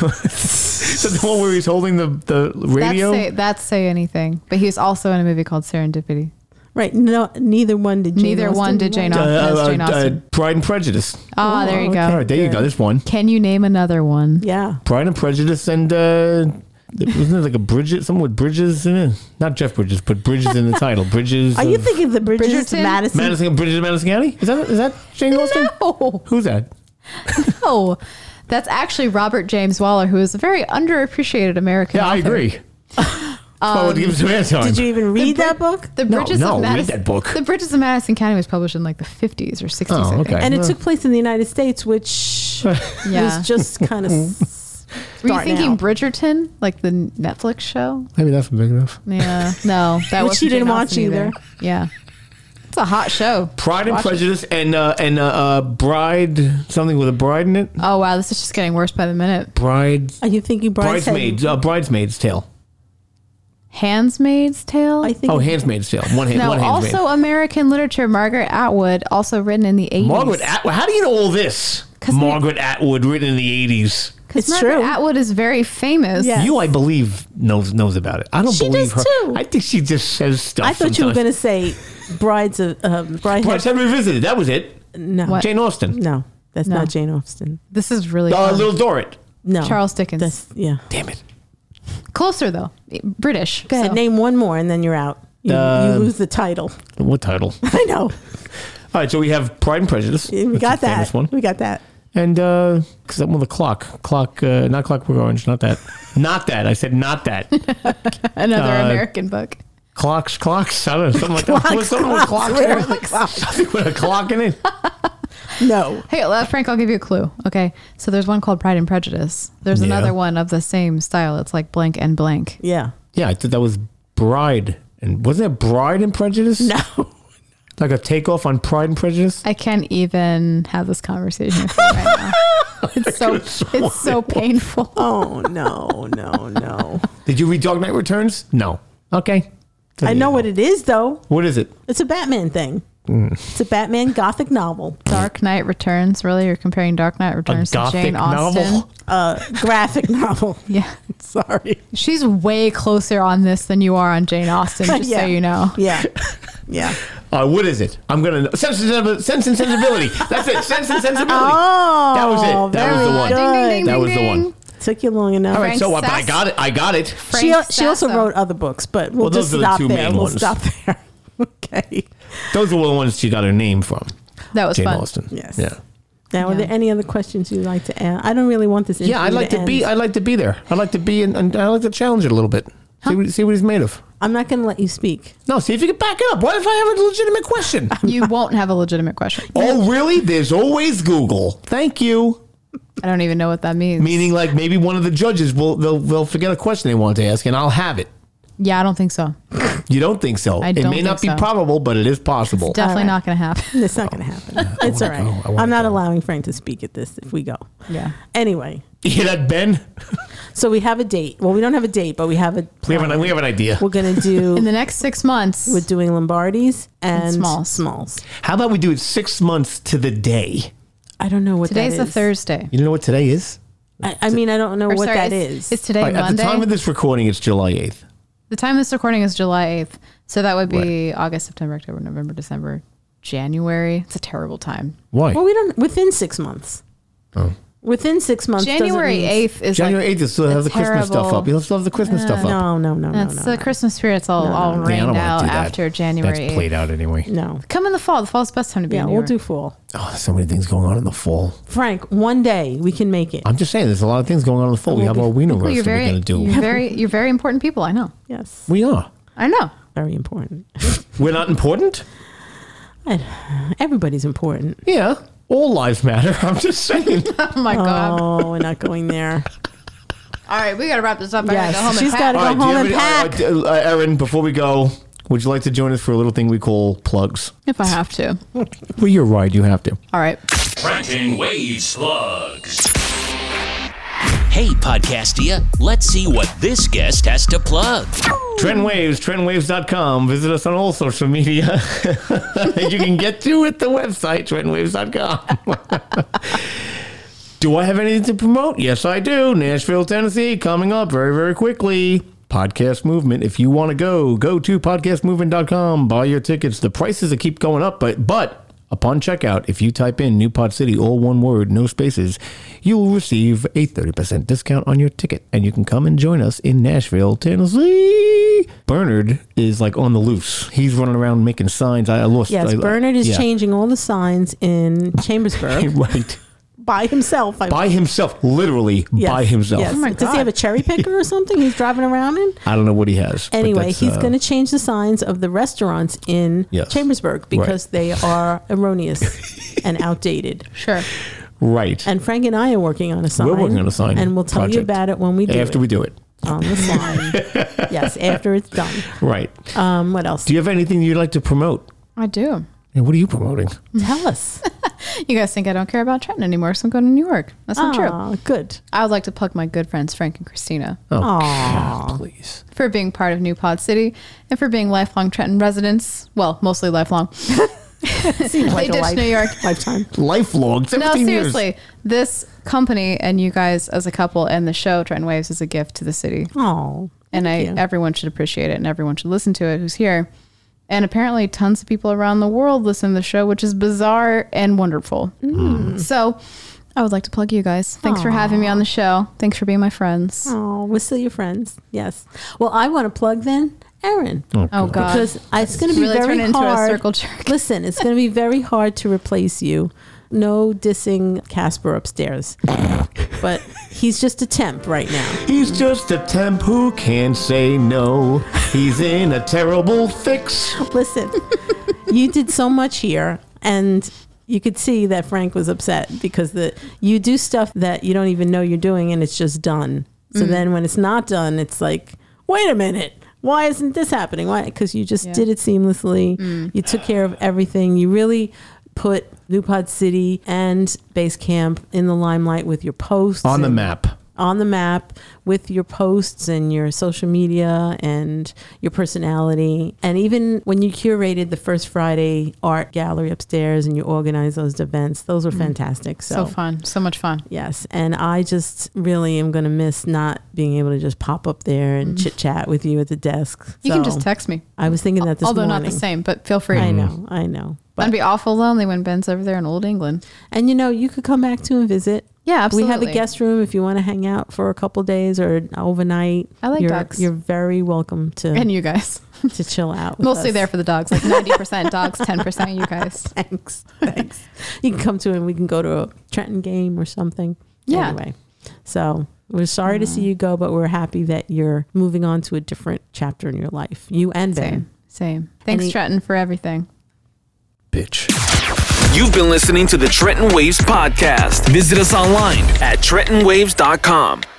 So the one where he's holding the the radio. That's say, that's say anything. But he's also in a movie called Serendipity. Right. No, neither one did. Jane Neither Austen one did Jane write. Austen. uh, That's Jane uh, Austen. Pride and Prejudice. Ah, there you go. okay. All right, there you go. good. This one. Can you name another one? Yeah. Pride and Prejudice, and uh, wasn't there like a Bridget? Something with Bridges in it. Not Jeff Bridges, but Bridges in the title. Bridges. Are you of- thinking of the Bridges Bridgerton? Madison? Madison? Bridges of Madison County? Is that is that Jane Austen? No. Who's that? No. That's actually Robert James Waller, who is a very underappreciated American Yeah, I author. agree. That's why I would give him some airtime. Did you even read that book? The No, Bridges no, of read Madison, that book. The Bridges of Madison County was published in like the fifties or sixties, Oh, I think. okay. And it Well. took place in the United States, which Yeah. was just kind of. Were you thinking Bridgerton, like the Netflix show? Maybe that's big enough. Yeah. No, that Which wasn't you didn't Jane watch Austen either. Yeah. It's a hot show. Pride and Watch it. Prejudice and uh, and uh, uh, Bride, something with a bride in it. Oh wow, this is just getting worse by the minute. Bride, Are you thinking Brideshead? bridesmaids, uh, bridesmaid's tale. Handsmaid's Tale. I think. Oh, Handmaid's Tale. One hand, no, one handmaid. also American literature. Margaret Atwood, also written in the eighties. Margaret Atwood. How do you know all this? 'Cause Margaret Atwood, written in the eighties. It's Margaret true. Atwood is very famous. Yeah. Yes. You, I believe, knows knows about it. I don't She believe does her. too. I think she just says stuff. I thought you were going sometimes. to say Brides of um, Bridehead. Brideshead Revisited. That was it. No, What? Jane Austen. no, that's No. not Jane Austen. This is really Uh, fun. Little Dorrit. No, Charles Dickens. That's yeah. Damn it. Closer though, British. Go ahead, so. name one more, and then you're out. You, you Um, lose the title. What title? I know. All right, so we have Pride and Prejudice. We That's got a famous that. one. We got that. And uh, because that one, the clock, clock, uh, not Clockwork Orange, not that, not that. I said not that. Another Uh, American book. Clocks, clocks. I don't know, something like that. Clocks, What's something with clocks, clocks? where are there? the clocks? Something with a clock in it. No. Hey, uh, Frank, I'll give you a clue. Okay. So there's one called Pride and Prejudice. There's Yeah. another one of the same style. It's like blank and blank. Yeah. Yeah, I thought that was Bride. And wasn't it Bride and Prejudice? No. Like a takeoff on Pride and Prejudice? I can't even have this conversation with you right now. It's so it's so painful. Oh, no, no, no. Did you read Dark Knight Returns? No. Okay. I know what it is, though. What is it? It's a Batman thing. Mm. It's a Batman gothic novel. Dark Knight Returns. Really, you're comparing Dark Knight Returns to gothic Jane Austen? novel? Uh, graphic novel. Yeah. Sorry. She's way closer on this than you are on Jane Austen. Just Yeah. so you know. Yeah. Yeah. Uh, what is it? I'm gonna know. Sense and, sensibility. Sense and sensibility. That's it. Sense and sensibility. Oh, that was it. That was the very one. good. Ding, ding, That ding, was the ding. one. Took you long enough. All right. Frank So what? But I Sasso. got it. I got it. She, Frank she also Sasso. wrote other books, but we'll, Well, those just are the stop two there. main We'll ones. stop there. Okay. Those were the ones she got her name from. That was Jane fun. Austen. Yes. Yeah. Now, are Yeah. there any other questions you'd like to add? I don't really want this. Yeah, I'd interview like to be. end. I'd like to be there. I'd like to be, and I like to challenge it a little bit. See, what, see what he's made of. I'm not going to let you speak. No, see if you can back it up. What if I have a legitimate question? You won't have a legitimate question. Oh, really? There's always Google. Thank you. I don't even know what that means. Meaning, like maybe one of the judges will they'll they'll forget a question they wanted to ask, and I'll have it. Yeah, I don't think so. You don't think so? I it don't may not be think so. probable, but it is possible. Definitely All right. not going to happen. It's not going to happen. It's all right. go. I wanna I'm not go. allowing Frank to speak at this if we go. Yeah. Anyway, You hear that, Ben? so we have a date. Well, we don't have a date, but we have a. We have an we have an idea. We're going to do. In the next six months, We're doing Lombardies and, Smalls. Smalls. How about we do it six months to the day? I don't know what today's that a is. Thursday. You know what today is? I, I mean, I don't know Or what sorry, that is. is. Is today All right, at Monday? the time of this recording, it's July eighth. The time of this recording is July eighth. So that would be August, September, October, November, December, January. It's a terrible time. Why? Well, we don't. Within six months. Oh. Within six months. doesn't January mean- eighth is January like eighth, you'll still have a the Christmas stuff terrible- up. You'll still have the Christmas stuff up. No, no, no, no, That's no. the no. Christmas spirit's all, all Yeah, I don't rained wanna out do that. after January That's eighth. played out anyway. No. Come in the fall. The fall's the best time to be Yeah, in New we'll York. do fall. Oh, there's so many things going on in the fall. Frank, one day we can make it. I'm just saying, there's a lot of things going on in the fall. We We'll have be- our wiener Cool, roast you're that we're very, going to do. you're very, you're very important people. I know. Yes. We are. I know. Very important. We're not important? I- Everybody's important. Yeah. All lives matter. I'm just saying. Oh my god. Oh, we're not going there. All right, we gotta wrap this up. I Yes, gotta go home she's and gotta pack. go do you home have and any- uh, pack. uh, uh, Erin, before we go, would you like to join us for a little thing we call plugs? If I have to. Well, you're right. You have to. All right. Trenton Waves plugs. Hey, Podcastia, let's see what this guest has to plug. Trend Waves, trend waves dot com. Visit us on all social media. You can get to at the website, trend waves dot com. Do I have anything to promote? Yes, I do. Nashville, Tennessee, coming up very, very quickly. Podcast Movement. If you want to go, go to podcast movement dot com. Buy your tickets. The prices that keep going up, but but upon checkout, if you type in New Pod City, all one word, no spaces, you'll receive a thirty percent discount on your ticket, and you can come and join us in Nashville, Tennessee. Bernard is like on the loose. He's running around making signs. I, I lost. Yes, I, Bernard is yeah. changing all the signs in Chambersburg Right. by himself. I By himself. Literally Yes, by himself. Yes. Oh my Does he have God. a cherry picker or something he's driving around in? I don't know what he has. but Anyway, that's, he's uh, going to change the signs of the restaurants in Yes. Chambersburg because they are erroneous and outdated. Sure. Right. And Frank and I are working on a sign. We're working on a sign And we'll tell you project. about it when we do After it. we do it. On the sign. Yes, after it's done. Right. Um, what else? Do you have anything you'd like to promote? I do. And what are you promoting? Tell us. You guys think I don't care about Trenton anymore, so I'm going to New York. That's not true. Aw, good. I would like to plug my good friends Frank and Christina Oh, Aw. God, please. for being part of New Pod City and for being lifelong Trenton residents. Well, mostly lifelong. Seems like They a ditched life- New York. lifetime. Lifelong. No, seventeen years. seriously. This company and you guys as a couple and the show Trenton Waves is a gift to the city. Oh, And I, you. everyone should appreciate it and everyone should listen to it who's here. And apparently tons of people around the world listen to the show, which is bizarre and wonderful. So I would like to plug you guys. Thanks for having me on the show. Thanks for being my friends. Oh, we're still your friends. Yes. Well, I want to plug then Erin. Oh, God. Because it's going to be Really very turned into a hard. circle jerk. Listen, it's going to be very hard to replace you. No dissing Casper upstairs. But he's just a temp right now. He's just a temp who can't say no. He's in a terrible fix. Listen, you did so much here, and you could see that Frank was upset because the you do stuff that you don't even know you're doing, and it's just done. So Mm. then when it's not done, it's like, wait a minute. Why isn't this happening? Why? Because you just Yeah. did it seamlessly. Mm. You took care of everything. You really put New Pod City and Base Camp in the limelight with your posts. On the and- map. On the map with your posts and your social media and your personality. And even when you curated the First Friday art gallery upstairs and you organized those events, those were fantastic. So, So fun. So much fun. yes. And I just really am going to miss not being able to just pop up there and chit chat with you at the desk. You can So, just text me. I was thinking that this Although morning. not the same, but feel free. I know, I know. That'd be awful lonely when Ben's over there in Old England. And you know, you could come back to and visit. Yeah, absolutely. We have a guest room if you want to hang out for a couple days or overnight. I like you're, dogs. You're very welcome to And you guys. to chill out. With Mostly us. there for the dogs. Like ninety percent dogs, ten percent you guys. Thanks. Thanks. You can come to it and we can go to a Trenton game or something. Yeah. Anyway, so we're sorry to see you go, but we're happy that you're moving on to a different chapter in your life. You and Ben. Same. Same. Thanks, Any- Trenton, for everything. Bitch. You've been listening to the Trenton Waves podcast. Visit us online at trenton waves dot com.